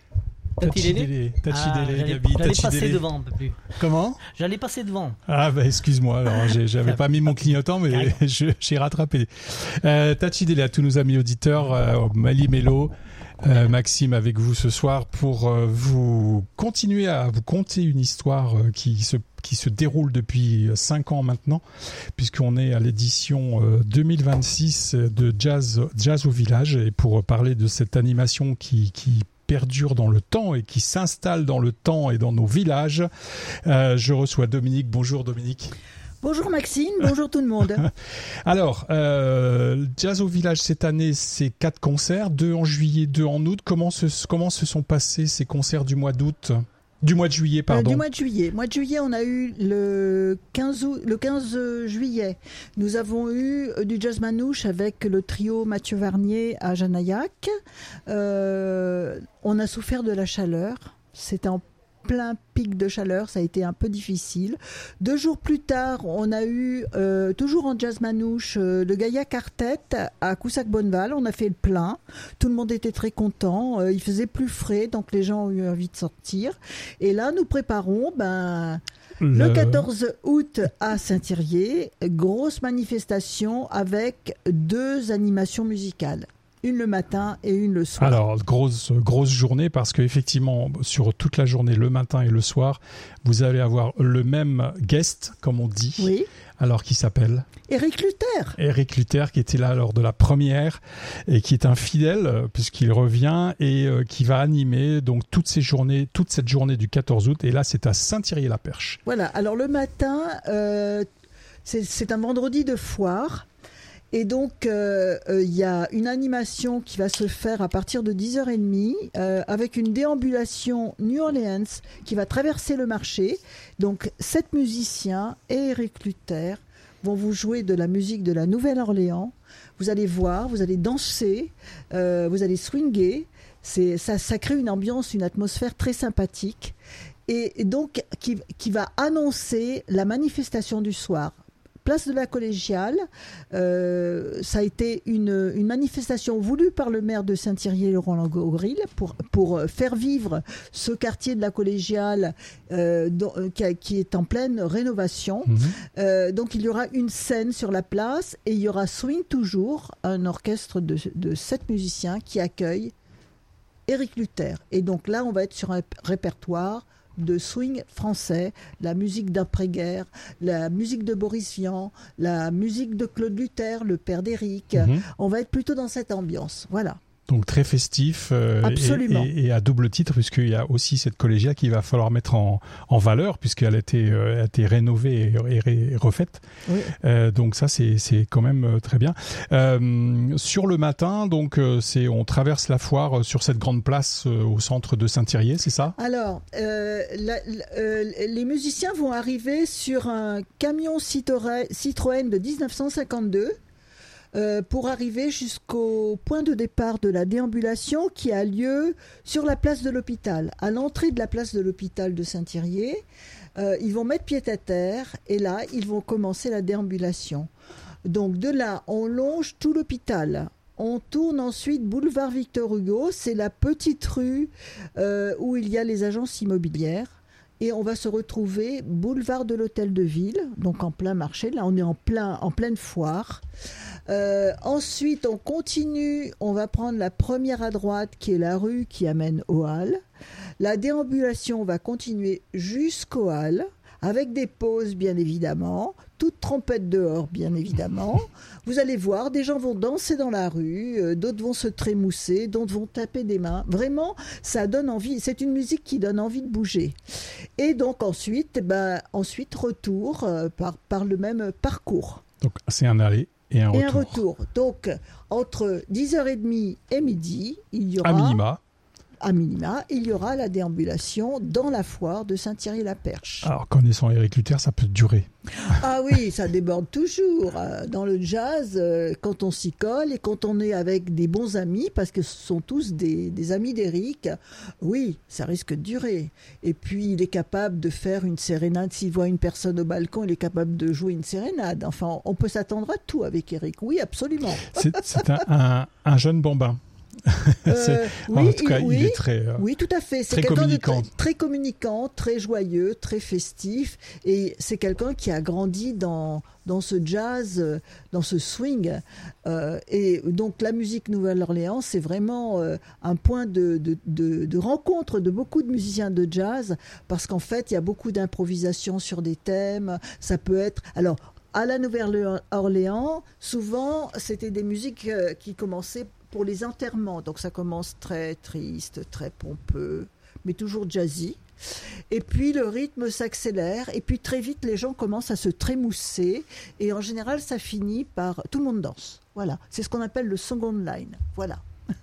Tachi Délé, Tachi ah, Délé, j'allais, Gaby, j'allais Tachi passer Délé. devant un peu plus. Comment? J'allais passer devant. Ah bah excuse-moi, alors j'ai, j'avais pas mis mon clignotant, mais je, j'ai rattrapé. Euh, Tachi Délé, à tous nos amis auditeurs, euh, Méli-Mélo, euh, Maxime avec vous ce soir pour euh, vous continuer à vous conter une histoire euh, qui se qui se déroule depuis cinq ans maintenant, puisqu'on est à l'édition euh, deux mille vingt-six de Jazz, Jazz au Village, et pour parler de cette animation qui, qui perdure dans le temps et qui s'installe dans le temps et dans nos villages, euh, je reçois Dominique. Bonjour Dominique. Bonjour Maxime, bonjour tout le monde. Alors, euh, Jazz au Village cette année, c'est quatre concerts, deux en juillet, deux en août. Comment se, comment se sont passés ces concerts du mois d'août ? Du mois de juillet, pardon. Euh, du mois de juillet. Mois de juillet, on a eu le quinze août, le quinze juillet. Nous avons eu du jazz manouche avec le trio Mathieu Varnier à Janaillac. Euh, on a souffert de la chaleur. C'était en plein pic de chaleur, ça a été un peu difficile. Deux jours plus tard, on a eu, euh, toujours en jazz manouche, euh, le Gaïa Quartet à Coussac-Bonneval. On a fait le plein. Tout le monde était très content. Euh, il faisait plus frais, donc les gens ont eu envie de sortir. Et là, nous préparons, ben, le... le quatorze août à Saint-Thirier, grosse manifestation avec deux animations musicales. Une le matin et une le soir. Alors, grosse, grosse journée parce qu'effectivement, sur toute la journée, le matin et le soir, vous allez avoir le même guest, comme on dit. Oui. Alors, qui s'appelle Éric Luther. Éric Luther, qui était là lors de la première et qui est un fidèle, puisqu'il revient et euh, qui va animer donc toutes ces journées, toute cette journée du quatorze août. Et là, c'est à Saint-Thirier-la-Perche. Voilà. Alors, le matin, euh, c'est, c'est un vendredi de foire. Et donc, il euh, euh, y a une animation qui va se faire à partir de dix heures trente euh, avec une déambulation New Orleans qui va traverser le marché. Donc, sept musiciens et Éric Luther vont vous jouer de la musique de la Nouvelle-Orléans. Vous allez voir, vous allez danser, euh, vous allez swinger. C'est, ça, ça crée une ambiance, une atmosphère très sympathique. Et, et donc, qui, qui va annoncer la manifestation du soir. Place de la Collégiale, euh, ça a été une, une manifestation voulue par le maire de Saint-Thirier, Laurent Langoril, pour, pour faire vivre ce quartier de la Collégiale euh, dont, qui, qui est en pleine rénovation. Mmh. Euh, donc il y aura une scène sur la place et il y aura Swing Toujours, un orchestre de, de sept musiciens qui accueille Éric Luther. Et donc là, on va être sur un répertoire de swing français, la musique d'après-guerre, la musique de Boris Vian, la musique de Claude Luther, le père d'Éric. Mmh. On va être plutôt dans cette ambiance. Voilà. Donc très festif euh, Absolument. Et, et, et à double titre, puisqu'il y a aussi cette collégiale qu'il va falloir mettre en, en valeur, puisqu'elle a été, euh, a été rénovée et, et, et refaite. Oui. Euh, donc ça, c'est, c'est quand même euh, très bien. Euh, sur le matin, donc, euh, c'est, on traverse la foire sur cette grande place euh, au centre de Saint-Thirier, c'est ça ? Alors, euh, la, la, euh, les musiciens vont arriver sur un camion Citroën de dix-neuf cent cinquante-deux. Euh, pour arriver jusqu'au point de départ de la déambulation qui a lieu sur la place de l'hôpital. À l'entrée de la place de l'hôpital de Saint-Thirier, euh, ils vont mettre pied à terre et là, ils vont commencer la déambulation. Donc de là, on longe tout l'hôpital. On tourne ensuite boulevard Victor Hugo, c'est la petite rue euh, où il y a les agences immobilières. Et on va se retrouver boulevard de l'Hôtel de Ville, donc en plein marché. Là, on est en, plein, en pleine foire. Euh, ensuite, on continue. On va prendre la première à droite, qui est la rue qui amène au hall. La déambulation va continuer jusqu'au hall, avec des pauses, bien évidemment. Toute trompette dehors, bien évidemment. Vous allez voir, des gens vont danser dans la rue, euh, d'autres vont se trémousser, d'autres vont taper des mains. Vraiment, ça donne envie. C'est une musique qui donne envie de bouger. Et donc ensuite, ben, ensuite retour euh, par, par le même parcours. Donc c'est un aller et un et retour. Et un retour. Donc entre dix heures trente et midi, il y aura... À minima. À minima, il y aura la déambulation dans la foire de Saint-Thirier-la-Perche. Alors, connaissant Éric Luther, ça peut durer. Ah oui, ça déborde toujours. Dans le jazz, quand on s'y colle et quand on est avec des bons amis, parce que ce sont tous des, des amis d'Éric, oui, ça risque de durer. Et puis, il est capable de faire une sérénade. S'il voit une personne au balcon, il est capable de jouer une sérénade. Enfin, on peut s'attendre à tout avec Éric. Oui, absolument. C'est, c'est un, un, un jeune bambin. Euh, oui, en tout cas, il, il oui, est très, euh, oui, tout à fait. C'est très quelqu'un communicant. de très, très communicant, très joyeux, très festif. Et c'est quelqu'un qui a grandi dans, dans ce jazz, dans ce swing. Euh, et donc, la musique Nouvelle-Orléans, c'est vraiment euh, un point de, de, de, de rencontre de beaucoup de musiciens de jazz. Parce qu'en fait, il y a beaucoup d'improvisation sur des thèmes. Ça peut être... Alors, à la Nouvelle-Orléans, souvent, c'était des musiques euh, qui commençaient pour les enterrements. Donc ça commence très triste, très pompeux, mais toujours jazzy. Et puis le rythme s'accélère et puis très vite les gens commencent à se trémousser et en général ça finit par tout le monde danse. Voilà, c'est ce qu'on appelle le second line. Voilà.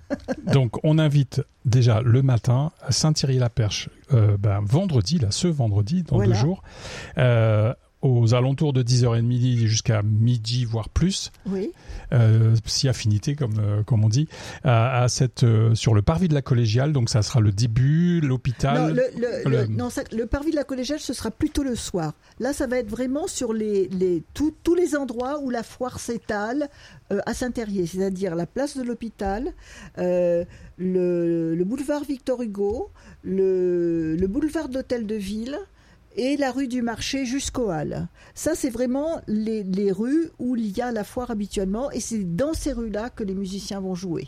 Donc on invite déjà le matin à Saint-Thirier-la-Perche, euh, ben, vendredi, là, ce vendredi, dans voilà. deux jours. Euh, aux alentours de dix heures trente jusqu'à midi, voire plus, Oui. euh, si affinité, comme, euh, comme on dit, à, à cette, euh, sur le parvis de la Collégiale. Donc ça sera le début, l'hôpital. Non, le, le, le- le- non, ça- le parvis de la Collégiale, ce sera plutôt le soir. Là, ça va être vraiment sur les, les, tout- tous les endroits où la foire s'étale euh, à Saint-Terrier, c'est-à-dire la place de l'hôpital, euh, le, le boulevard Victor Hugo, le, le boulevard de l'Hôtel de Ville et la rue du Marché jusqu'aux Halles. Ça, c'est vraiment les, les rues où il y a la foire habituellement, et c'est dans ces rues-là que les musiciens vont jouer.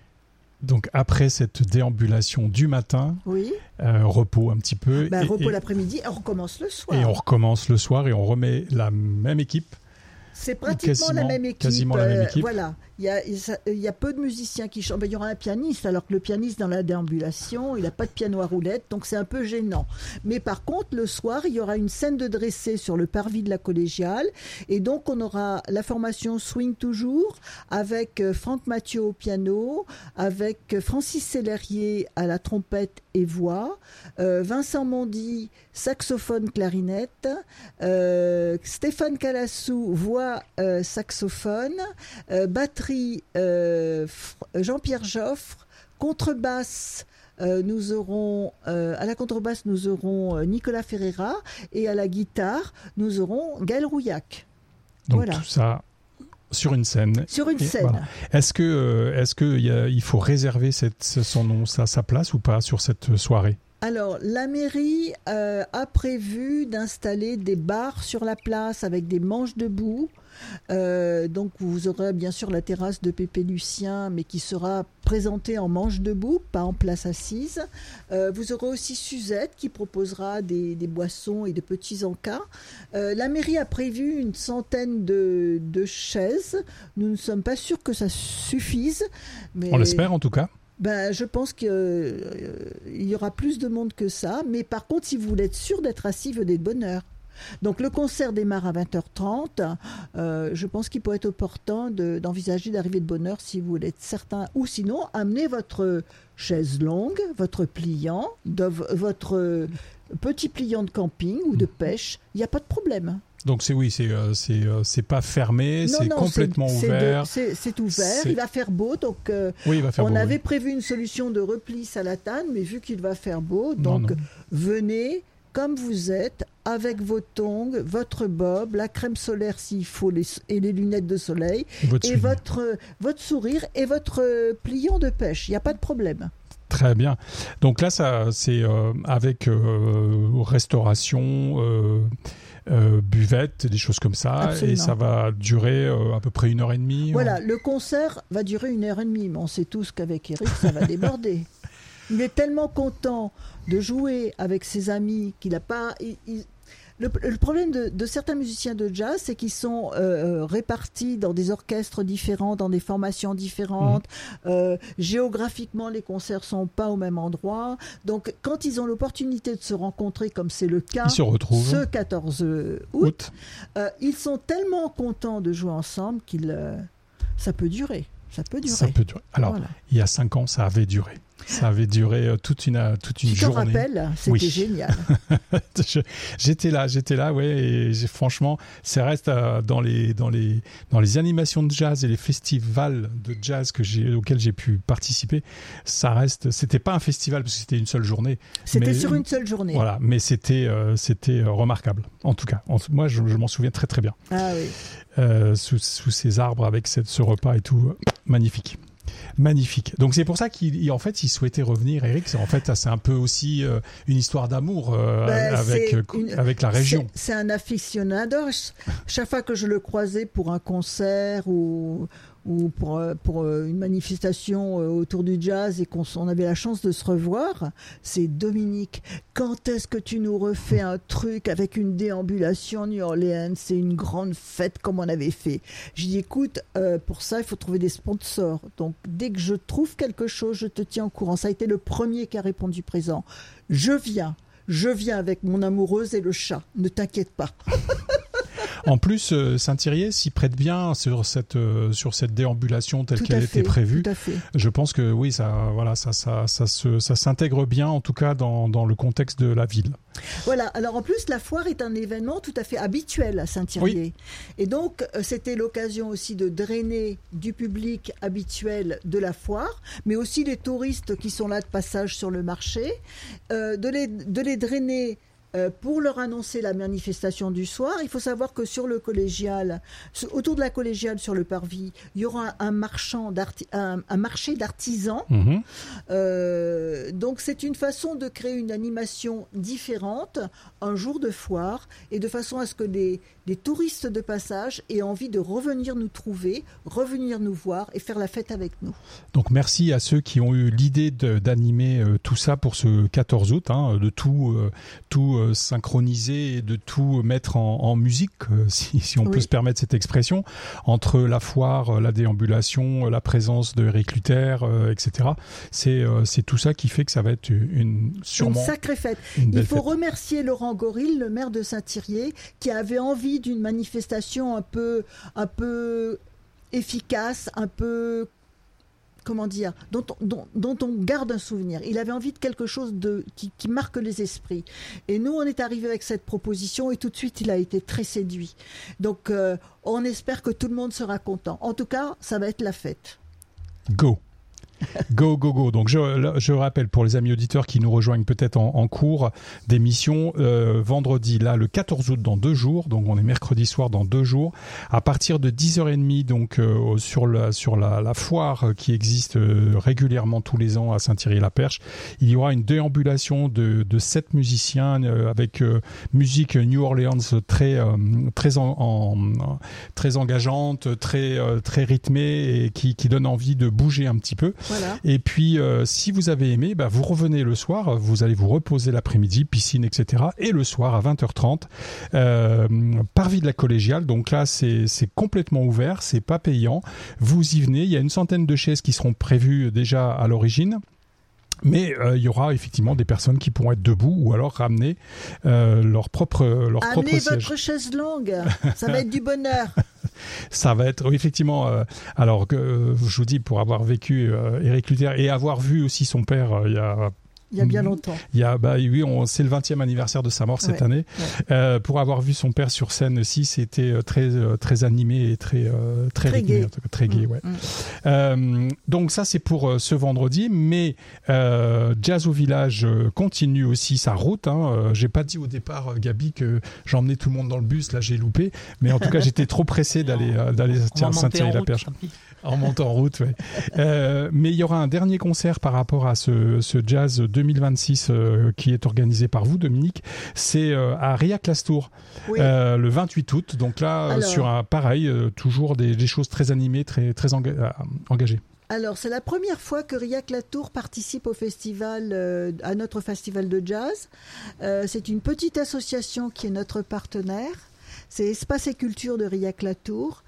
Donc après cette déambulation du matin, Oui. euh, repos un petit peu. Ben, et, repos et- l'après-midi, et on recommence le soir. et on recommence le soir et on remet la même équipe. C'est pratiquement Quasiment- la même équipe. quasiment la même euh, équipe. voilà. Il y a, il y a peu de musiciens qui chantent. Ben, il y aura un pianiste, alors que le pianiste dans la déambulation, il n'a pas de piano à roulette, donc c'est un peu gênant. Mais par contre, le soir, il y aura une scène de dressée sur le parvis de la Collégiale, et donc on aura la formation Swing Toujours, avec euh, Franck Mathieu au piano, avec euh, Francis Sellerier à la trompette et voix, euh, Vincent Mondy, saxophone clarinette, euh, Stéphane Calassou, voix euh, saxophone, euh, batterie euh, F- Jean-Pierre Joffre, contrebasse. euh, nous aurons euh, à la contrebasse nous aurons euh, Nicolas Ferreira, et à la guitare nous aurons Gaël Rouillac. Donc Voilà. tout ça sur une scène. Sur une Et scène. voilà. Est-ce que euh, est-ce que il y a- il faut réserver cette, son nom, sa, sa place ou pas sur cette soirée? Alors, la mairie euh, a prévu d'installer des bars sur la place avec des manches debout. Euh, donc, vous aurez bien sûr la terrasse de Pépé Lucien, mais qui sera présentée en manche debout, pas en place assise. Euh, vous aurez aussi Suzette qui proposera des, des boissons et des petits encas. Euh, la mairie a prévu une centaine de, de chaises. Nous ne sommes pas sûrs que ça suffise. Mais... On l'espère en tout cas. Ben, je pense qu'il euh, y aura plus de monde que ça. Mais par contre, si vous voulez être sûr d'être assis, venez de bonne heure. Donc le concert démarre à vingt heures trente. Euh, je pense qu'il pourrait être opportun de, d'envisager d'arriver de bonne heure si vous voulez être certain. Ou sinon, amenez votre chaise longue, votre pliant, de, votre petit pliant de camping ou de pêche. Il n'y a pas de problème. Donc c'est oui, c'est euh, c'est euh, c'est pas fermé, Non, c'est non, complètement c'est, ouvert. C'est, de, c'est, c'est ouvert, C'est- il va faire beau, donc euh, Oui, il va faire on beau, avait oui. prévu une solution de repli salatane, mais vu qu'il va faire beau, Non, donc non. venez comme vous êtes, avec vos tongs, votre bob, la crème solaire s'il faut, les, et les lunettes de soleil, Et votre et swing. votre, votre sourire et votre euh, pliant de pêche, il n'y a pas de problème. Très bien. Donc là, ça, c'est euh, avec euh, restauration, euh, euh, buvette, des choses comme ça, Absolument. et ça va durer euh, à peu près une heure et demie. Voilà, hein. le concert va durer une heure et demie, mais on sait tous qu'avec Eric, ça va déborder. Il est tellement content de jouer avec ses amis qu'il n'a pas... il- il- Le, le problème de, de certains musiciens de jazz, c'est qu'ils sont euh, répartis dans des orchestres différents, dans des formations différentes. Mmh. Euh, géographiquement, les concerts sont pas au même endroit. Donc, quand ils ont l'opportunité de se rencontrer, comme c'est le cas Ils se retrouvent. ce quatorze août, Août. euh, ils sont tellement contents de jouer ensemble qu'il euh, ça peut durer. Ça peut durer. Ça peut durer. Alors, Voilà. il y a cinq ans, ça avait duré. Ça avait duré euh, toute une, euh, toute une Tu t'en journée. rappelles, c'était Oui. génial. Je- j'étais là, j'étais là, ouais, et j'ai- franchement, ça reste euh, dans les dans les dans les animations de jazz et les festivals de jazz que j'ai auxquels j'ai pu participer. Ça reste, c'était pas un festival parce que c'était une seule journée. C'était mais- sur une seule journée. Voilà, mais c'était euh, c'était euh, remarquable. En tout cas, En- moi, je, je m'en souviens très très bien. Ah oui. Euh, sous, sous ces arbres avec cette, ce repas et tout, euh, magnifique. Magnifique. Donc c'est pour ça qu'il il- en fait il souhaitait revenir, Eric. C'est en fait c'est un peu aussi euh, une histoire d'amour euh, Ben, avec c'est euh, une- avec la région. C'est, c'est un aficionado. Chaque fois que je le croisais pour un concert ou, ou pour, euh, pour euh, une manifestation euh, autour du jazz et qu'on s- on avait la chance de se revoir, c'est Dominique. Quand est-ce que tu nous refais un truc avec une déambulation New Orleans? C'est une grande fête comme on avait fait. J'ai dit écoute, euh, pour ça il faut trouver des sponsors. Donc dès que je trouve quelque chose, je te tiens au courant. Ça a été le premier qui a répondu présent. Je viens. Je viens avec mon amoureuse et le chat. Ne t'inquiète pas. En plus, euh, Saint-Thirier s'y prête bien sur cette euh, sur cette déambulation telle Tout qu'elle à était fait, prévue. Tout à fait. Je pense que oui, ça voilà, ça ça ça se ça s'intègre bien en tout cas dans dans le contexte de la ville. Voilà, alors en plus la foire est un événement tout à fait habituel à Saint-Thirier. Et donc euh, c'était l'occasion aussi de drainer du public habituel de la foire, mais aussi les touristes qui sont là de passage sur le marché, euh, de, les, de les drainer euh, pour leur annoncer la manifestation du soir. Il faut savoir que sur le collégial, autour de la collégiale sur le parvis, il y aura un, marchand d'arti- un, un marché d'artisans. Mmh. Euh, donc c'est une façon de créer une animation différente, un jour de foire, et de façon à ce que les, les touristes de passage aient envie de revenir nous trouver, revenir nous voir et faire la fête avec nous. Donc merci à ceux qui ont eu l'idée de, d'animer euh, tout ça pour ce quatorze août, hein, de tout, euh, tout euh, synchroniser et de tout mettre en, en musique, euh, si, si on Oui. peut se permettre cette expression, entre la foire, euh, la déambulation, euh, la présence de Eric Luther, euh, et cetera. C'est, euh, c'est tout ça qui fait que ça va être une sûrement Une sacrée fête. une belle Il faut fête. remercier Laurent Goril, le maire de Saint-Thirier, qui avait envie d'une manifestation un peu, un peu efficace, un peu, comment dire, dont on, dont, dont on garde un souvenir. Il avait envie de quelque chose de, qui, qui marque les esprits. Et nous, on est arrivé avec cette proposition et tout de suite, il a été très séduit. Donc, euh, on espère que tout le monde sera content. En tout cas, ça va être la fête. Go. Go, go, go. Donc, je, je rappelle pour les amis auditeurs qui nous rejoignent peut-être en, en cours d'émission, euh, vendredi, là, le quatorze août, dans deux jours. Donc, on est mercredi soir dans deux jours. À partir de dix heures trente, donc, euh, sur la, sur la, la foire qui existe euh, régulièrement tous les ans à Saint-Thierry-la-Perche, il y aura une déambulation de, de sept musiciens euh, avec euh, musique New Orleans très, euh, très, en, en, très engageante, très, euh, très rythmée et qui, qui donne envie de bouger un petit peu. Voilà. Et puis, euh, si vous avez aimé, bah, vous revenez le soir, vous allez vous reposer l'après-midi, piscine, et cetera. Et le soir, à vingt heures trente, euh, parvis de la collégiale. Donc là, c'est, c'est complètement ouvert, c'est pas payant. Vous y venez, il y a une centaine de chaises qui seront prévues déjà à l'origine. Mais euh, il y aura effectivement des personnes qui pourront être debout ou alors ramener euh, leur propre leur Amenez propre siège. votre chaise longue, ça va être du bonheur. Ça va être oui, effectivement. Euh, alors que euh, je vous dis, pour avoir vécu euh, Eric Luther et avoir vu aussi son père euh, il y a Il y a bien longtemps. Il y a, bah oui, on, c'est le vingtième anniversaire de sa mort cette Ouais, année. ouais. Euh, pour avoir vu son père sur scène aussi, c'était très très animé et très euh, très, Très rythmé, gai. en tout cas, très gai, Mmh, ouais. mmh. Euh, donc ça c'est pour euh, ce vendredi, mais euh, Jazz au village euh, continue aussi sa route. Hein. Euh, j'ai pas dit au départ, euh, Gabi, que j'emmenais tout le monde dans le bus. Là, j'ai loupé, mais en tout cas, j'étais trop pressé d'aller euh, d'aller On va monter en Saint-Thierry-la-Perche. route, tant pis. En montant en route, ouais. Euh, mais il y aura un dernier concert par rapport à ce, ce Jazz deux mille vingt-six euh, qui est organisé par vous, Dominique. C'est euh, à Riac-Lastour, Oui. euh, le vingt-huit août. Donc là, euh, Alors. sur un pareil, euh, toujours des, des choses très animées, très, très enga- euh, engagées. Alors, c'est la première fois que Riac-Latour participe au festival, euh, à notre festival de jazz. Euh, c'est une petite association qui est notre partenaire. C'est Espace et Culture de Riac-Latour.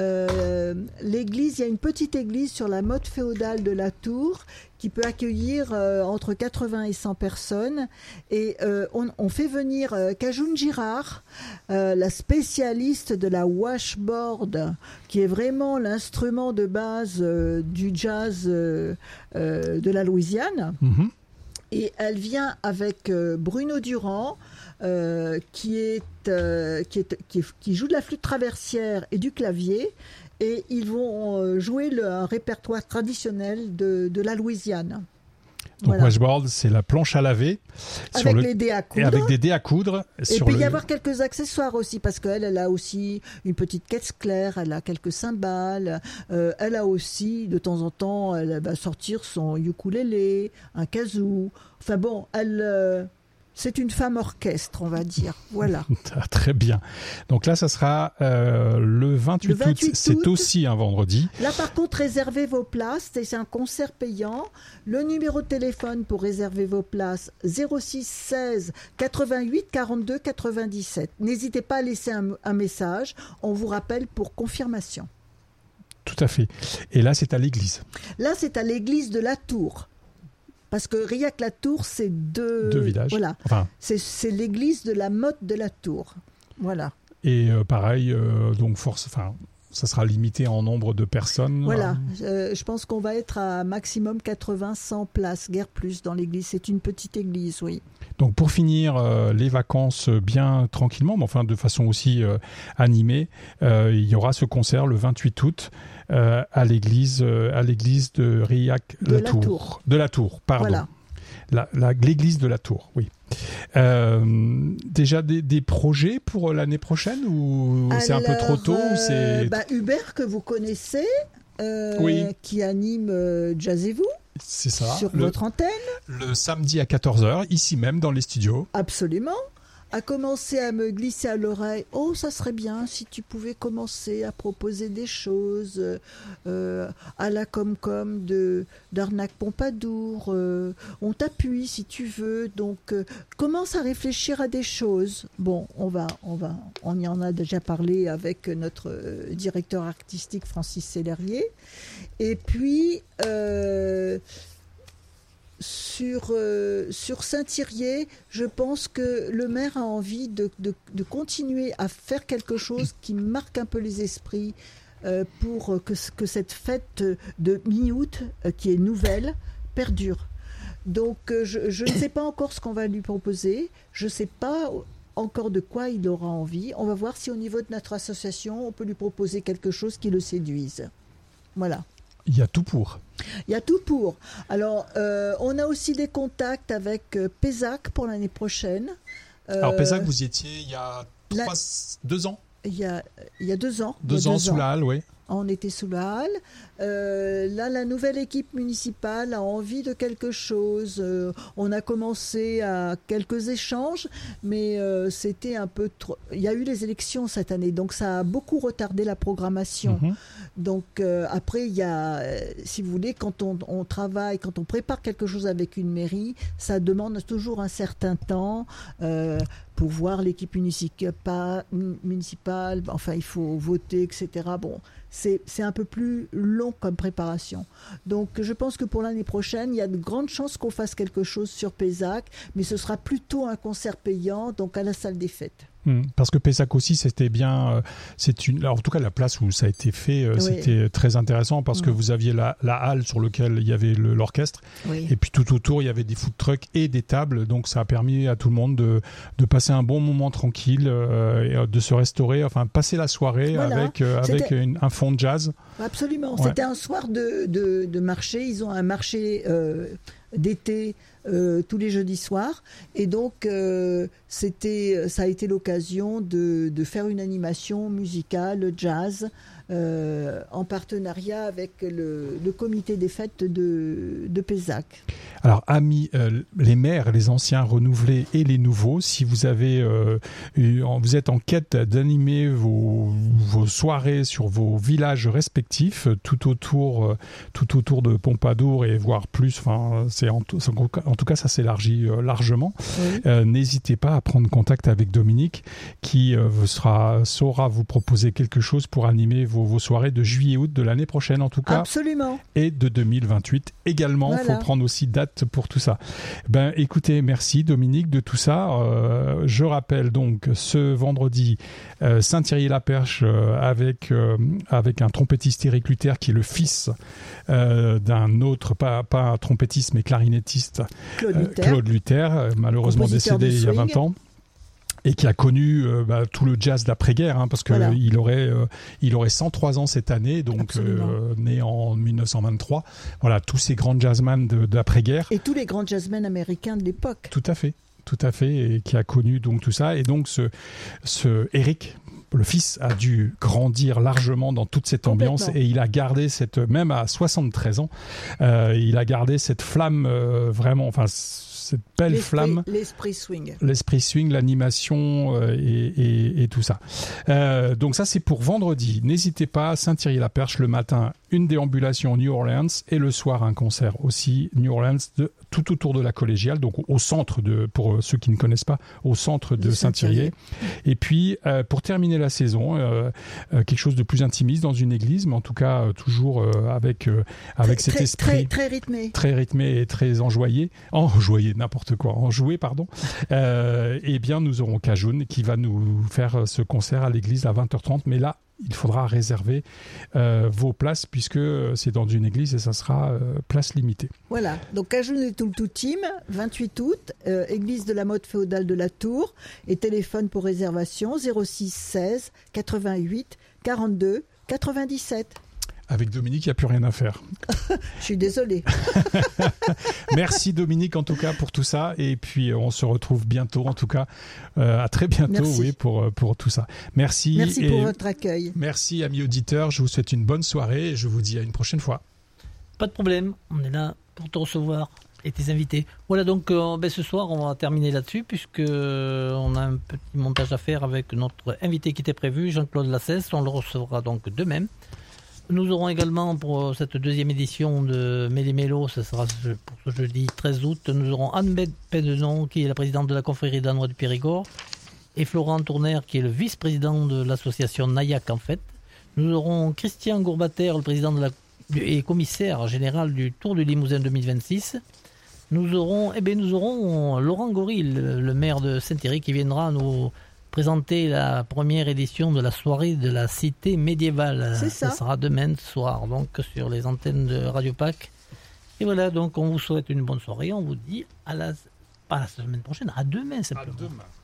Euh, l'église, il y a une petite église sur la motte féodale de la Tour qui peut accueillir euh, entre quatre-vingts et cent personnes. Et euh, on, on fait venir euh, Kajoun Girard, euh, la spécialiste de la washboard, qui est vraiment l'instrument de base euh, du jazz euh, euh, de la Louisiane. Mhm. Et elle vient avec euh, Bruno Durand, euh, qui, est, euh, qui, est, qui, est- qui joue de la flûte traversière et du clavier. Et ils vont euh, jouer le, un répertoire traditionnel de, de la Louisiane. Donc Voilà. washboard, c'est la planche à laver sur Avec le- les dés à et coudre. avec des dés à coudre. Et sur puis il le... y avoir quelques accessoires aussi, parce qu'elle, elle a aussi une petite caisse claire, elle a quelques cymbales, euh, elle a aussi, de temps en temps, elle va sortir son ukulélé, un kazoo. Enfin bon, elle, euh, c'est une femme orchestre, on va dire. Voilà. Ah, très bien. Donc là, ça sera euh, le vingt-huit, Le vingt-huit août. C'est août. aussi un vendredi. Là, par contre, réservez vos places. C'est un concert payant. Le numéro de téléphone pour réserver vos places, zéro six seize quatre-vingt-huit quarante-deux quatre-vingt-dix-sept. N'hésitez pas à laisser un, un message. On vous rappelle pour confirmation. Tout à fait. Et là, c'est à l'église. Là, c'est à l'église de la Tour. Parce que Riac-la-Tour, c'est deux... Deux villages. Voilà. Enfin, C'est, c'est l'église de la motte de la Tour. Voilà. et euh, pareil, euh, donc force, enfin, ça sera limité en nombre de personnes. Voilà, euh, je pense qu'on va être à maximum quatre-vingts, cent places, guère plus dans l'église. C'est une petite église, oui. Donc pour finir euh, les vacances bien tranquillement, mais enfin de façon aussi euh, animée, euh, il y aura ce concert le vingt-huit août euh, à l'église euh, à l'église de Riac-la-Tour. De la Tour. De la Tour, pardon. Voilà. La, la, l'église de la Tour, oui. Euh, déjà des, des projets pour l'année prochaine ou Alors, c'est un peu trop tôt ou c'est... bah, Hubert que vous connaissez, euh, Oui. qui anime euh, Jazzez-vous. C'est ça. Sur le, votre antenne. Le samedi à quatorze heures, ici même dans les studios. Absolument. A commencé à me glisser à l'oreille. Oh, ça serait bien si tu pouvais commencer à proposer des choses euh, à la Comcom de d'Arnaque Pompadour. Euh, on t'appuie si tu veux. Donc, euh, commence à réfléchir à des choses. Bon, on va, on va, on y en a déjà parlé avec notre euh, directeur artistique Francis Sellerier. Et puis. Euh, Sur, euh, sur Saint-Thirier, je pense que le maire a envie de, de, de continuer à faire quelque chose qui marque un peu les esprits euh, pour que, que cette fête de mi-août, euh, qui est nouvelle, perdure. Donc euh, je, je ne sais pas encore ce qu'on va lui proposer, je ne sais pas encore de quoi il aura envie. On va voir si au niveau de notre association, on peut lui proposer quelque chose qui le séduise. Voilà. Il y a tout pour. Il y a tout pour. Alors, euh, on a aussi des contacts avec euh, Pézac pour l'année prochaine. Euh, Alors, Pézac, vous y étiez il y a trois, la... deux ans il y, a, il y a deux ans. Deux, deux ans ans sous la halle, oui. On était sous la halle. Euh, là, la nouvelle équipe municipale a envie de quelque chose. Euh, on a commencé à quelques échanges, mais euh, c'était un peu trop... Il y a eu les élections cette année, donc ça a beaucoup retardé la programmation. Mm-hmm. Donc euh, après, il y a, euh, si vous voulez, quand on, on travaille, quand on prépare quelque chose avec une mairie, ça demande toujours un certain temps. Euh, pour voir l'équipe municipale, municipale, enfin il faut voter, et cetera. Bon, c'est, c'est un peu plus long comme préparation. Donc je pense que pour l'année prochaine, il y a de grandes chances qu'on fasse quelque chose sur Pézac, mais ce sera plutôt un concert payant, donc à la salle des fêtes. Parce que Pézac aussi, c'était bien. Euh, c'est une, alors, en tout cas, la place où ça a été fait, euh, oui. C'était très intéressant parce mmh. que vous aviez la, la halle sur laquelle il y avait le, l'orchestre. Oui. Et puis tout autour, il y avait des food trucks et des tables. Donc ça a permis à tout le monde de, de passer un bon moment tranquille, euh, et de se restaurer, enfin, passer la soirée voilà. avec, euh, avec une, un fond de jazz. Absolument. Ouais. C'était un soir de, de, de marché. Ils ont un marché euh, d'été. Euh, tous les jeudis soirs, et donc euh, c'était, ça a été l'occasion de, de faire une animation musicale jazz euh, en partenariat avec le, le comité des fêtes de, de Pézac. Alors amis, euh, les maires, les anciens renouvelés et les nouveaux, si vous avez, euh, eu, vous êtes en quête d'animer vos, vos soirées sur vos villages respectifs, tout autour, euh, tout autour de Pompadour et voire plus, enfin c'est en, c'est en, en tout cas ça s'élargit euh, largement. Oui. Euh, n'hésitez pas à prendre contact avec Dominique qui euh, sera, saura vous proposer quelque chose pour animer vos, vos soirées de juillet-août de l'année prochaine en tout cas. Absolument. Et de deux mille vingt-huit également. Il voilà. faut prendre aussi date pour tout ça. Ben, écoutez, merci Dominique de tout ça. Euh, je rappelle donc ce vendredi euh, Saint-Thierry-la-Perche euh, avec, euh, avec un trompettiste Éric Luther qui est le fils euh, d'un autre, pas, pas un trompettiste mais clarinettiste, Claude Luther, euh, Claude Luther malheureusement décédé il y a vingt ans. Et qui a connu euh, bah, tout le jazz d'après-guerre, hein, parce qu'il voilà. aurait, euh, il aurait cent trois ans cette année, donc euh, né en mille neuf cent vingt-trois. Voilà, tous ces grands jazzmen de, d'après-guerre. Et tous les grands jazzmen américains de l'époque. Tout à fait, tout à fait, et qui a connu donc tout ça. Et donc ce, ce Eric, le fils, a dû grandir largement dans toute cette ambiance et il a gardé cette, même à soixante-treize ans, euh, il a gardé cette flamme euh, vraiment, enfin. Cette belle l'esprit, flamme, l'esprit swing, l'esprit swing, l'animation euh, et, et, et tout ça. Euh, donc ça c'est pour vendredi. N'hésitez pas, Saint-Thierry-la-Perche le matin, une déambulation New Orleans et le soir un concert aussi New Orleans de, tout autour de la collégiale, donc au centre de, pour ceux qui ne connaissent pas, au centre de Saint-Thierry. Et puis euh, pour terminer la saison, euh, euh, quelque chose de plus intimiste dans une église, mais en tout cas euh, toujours euh, avec euh, avec très, cet esprit très, très rythmé, très rythmé et très enjoyé, enjoyé. n'importe quoi, en jouer, pardon, euh, eh bien, nous aurons Cajoun qui va nous faire ce concert à l'église à vingt heures trente. Mais là, il faudra réserver euh, vos places puisque c'est dans une église et ça sera euh, place limitée. Voilà, donc Cajoun et tout le team, vingt-huit août, euh, église de la mode féodale de la Tour, et téléphone pour réservation zéro six seize quatre-vingt-huit quarante-deux quatre-vingt-dix-sept. Avec Dominique, il n'y a plus rien à faire. Je suis désolée. Merci Dominique en tout cas pour tout ça. Et puis on se retrouve bientôt, en tout cas euh, à très bientôt oui, pour, pour tout ça. Merci. Merci et pour votre accueil. Merci amis auditeurs, je vous souhaite une bonne soirée et je vous dis à une prochaine fois. Pas de problème, on est là pour te recevoir et tes invités. Voilà donc euh, ben, ce soir on va terminer là-dessus puisque euh, on a un petit montage à faire avec notre invité qui était prévu, Jean-Claude Lassès. On le recevra donc de même. Nous aurons également pour cette deuxième édition de Méli-Mélo, ce sera pour ce jeudi treize août, nous aurons Anne Pédenon qui est la présidente de la confrérie danoise du Périgord et Florent Tournaire qui est le vice-président de l'association Nayak en fait. Nous aurons Christian Gourbater, le président de la, et commissaire général du Tour du Limousin deux mille vingt-six. Nous aurons, eh bien, nous aurons Laurent Goril, le maire de Saint-Thierry, qui viendra nous présenter la première édition de la soirée de la cité médiévale. C'est ça. Ça sera demain soir, donc sur les antennes de Radio Pac. Et voilà, donc on vous souhaite une bonne soirée. On vous dit à la, pas la semaine prochaine, à demain simplement. À demain.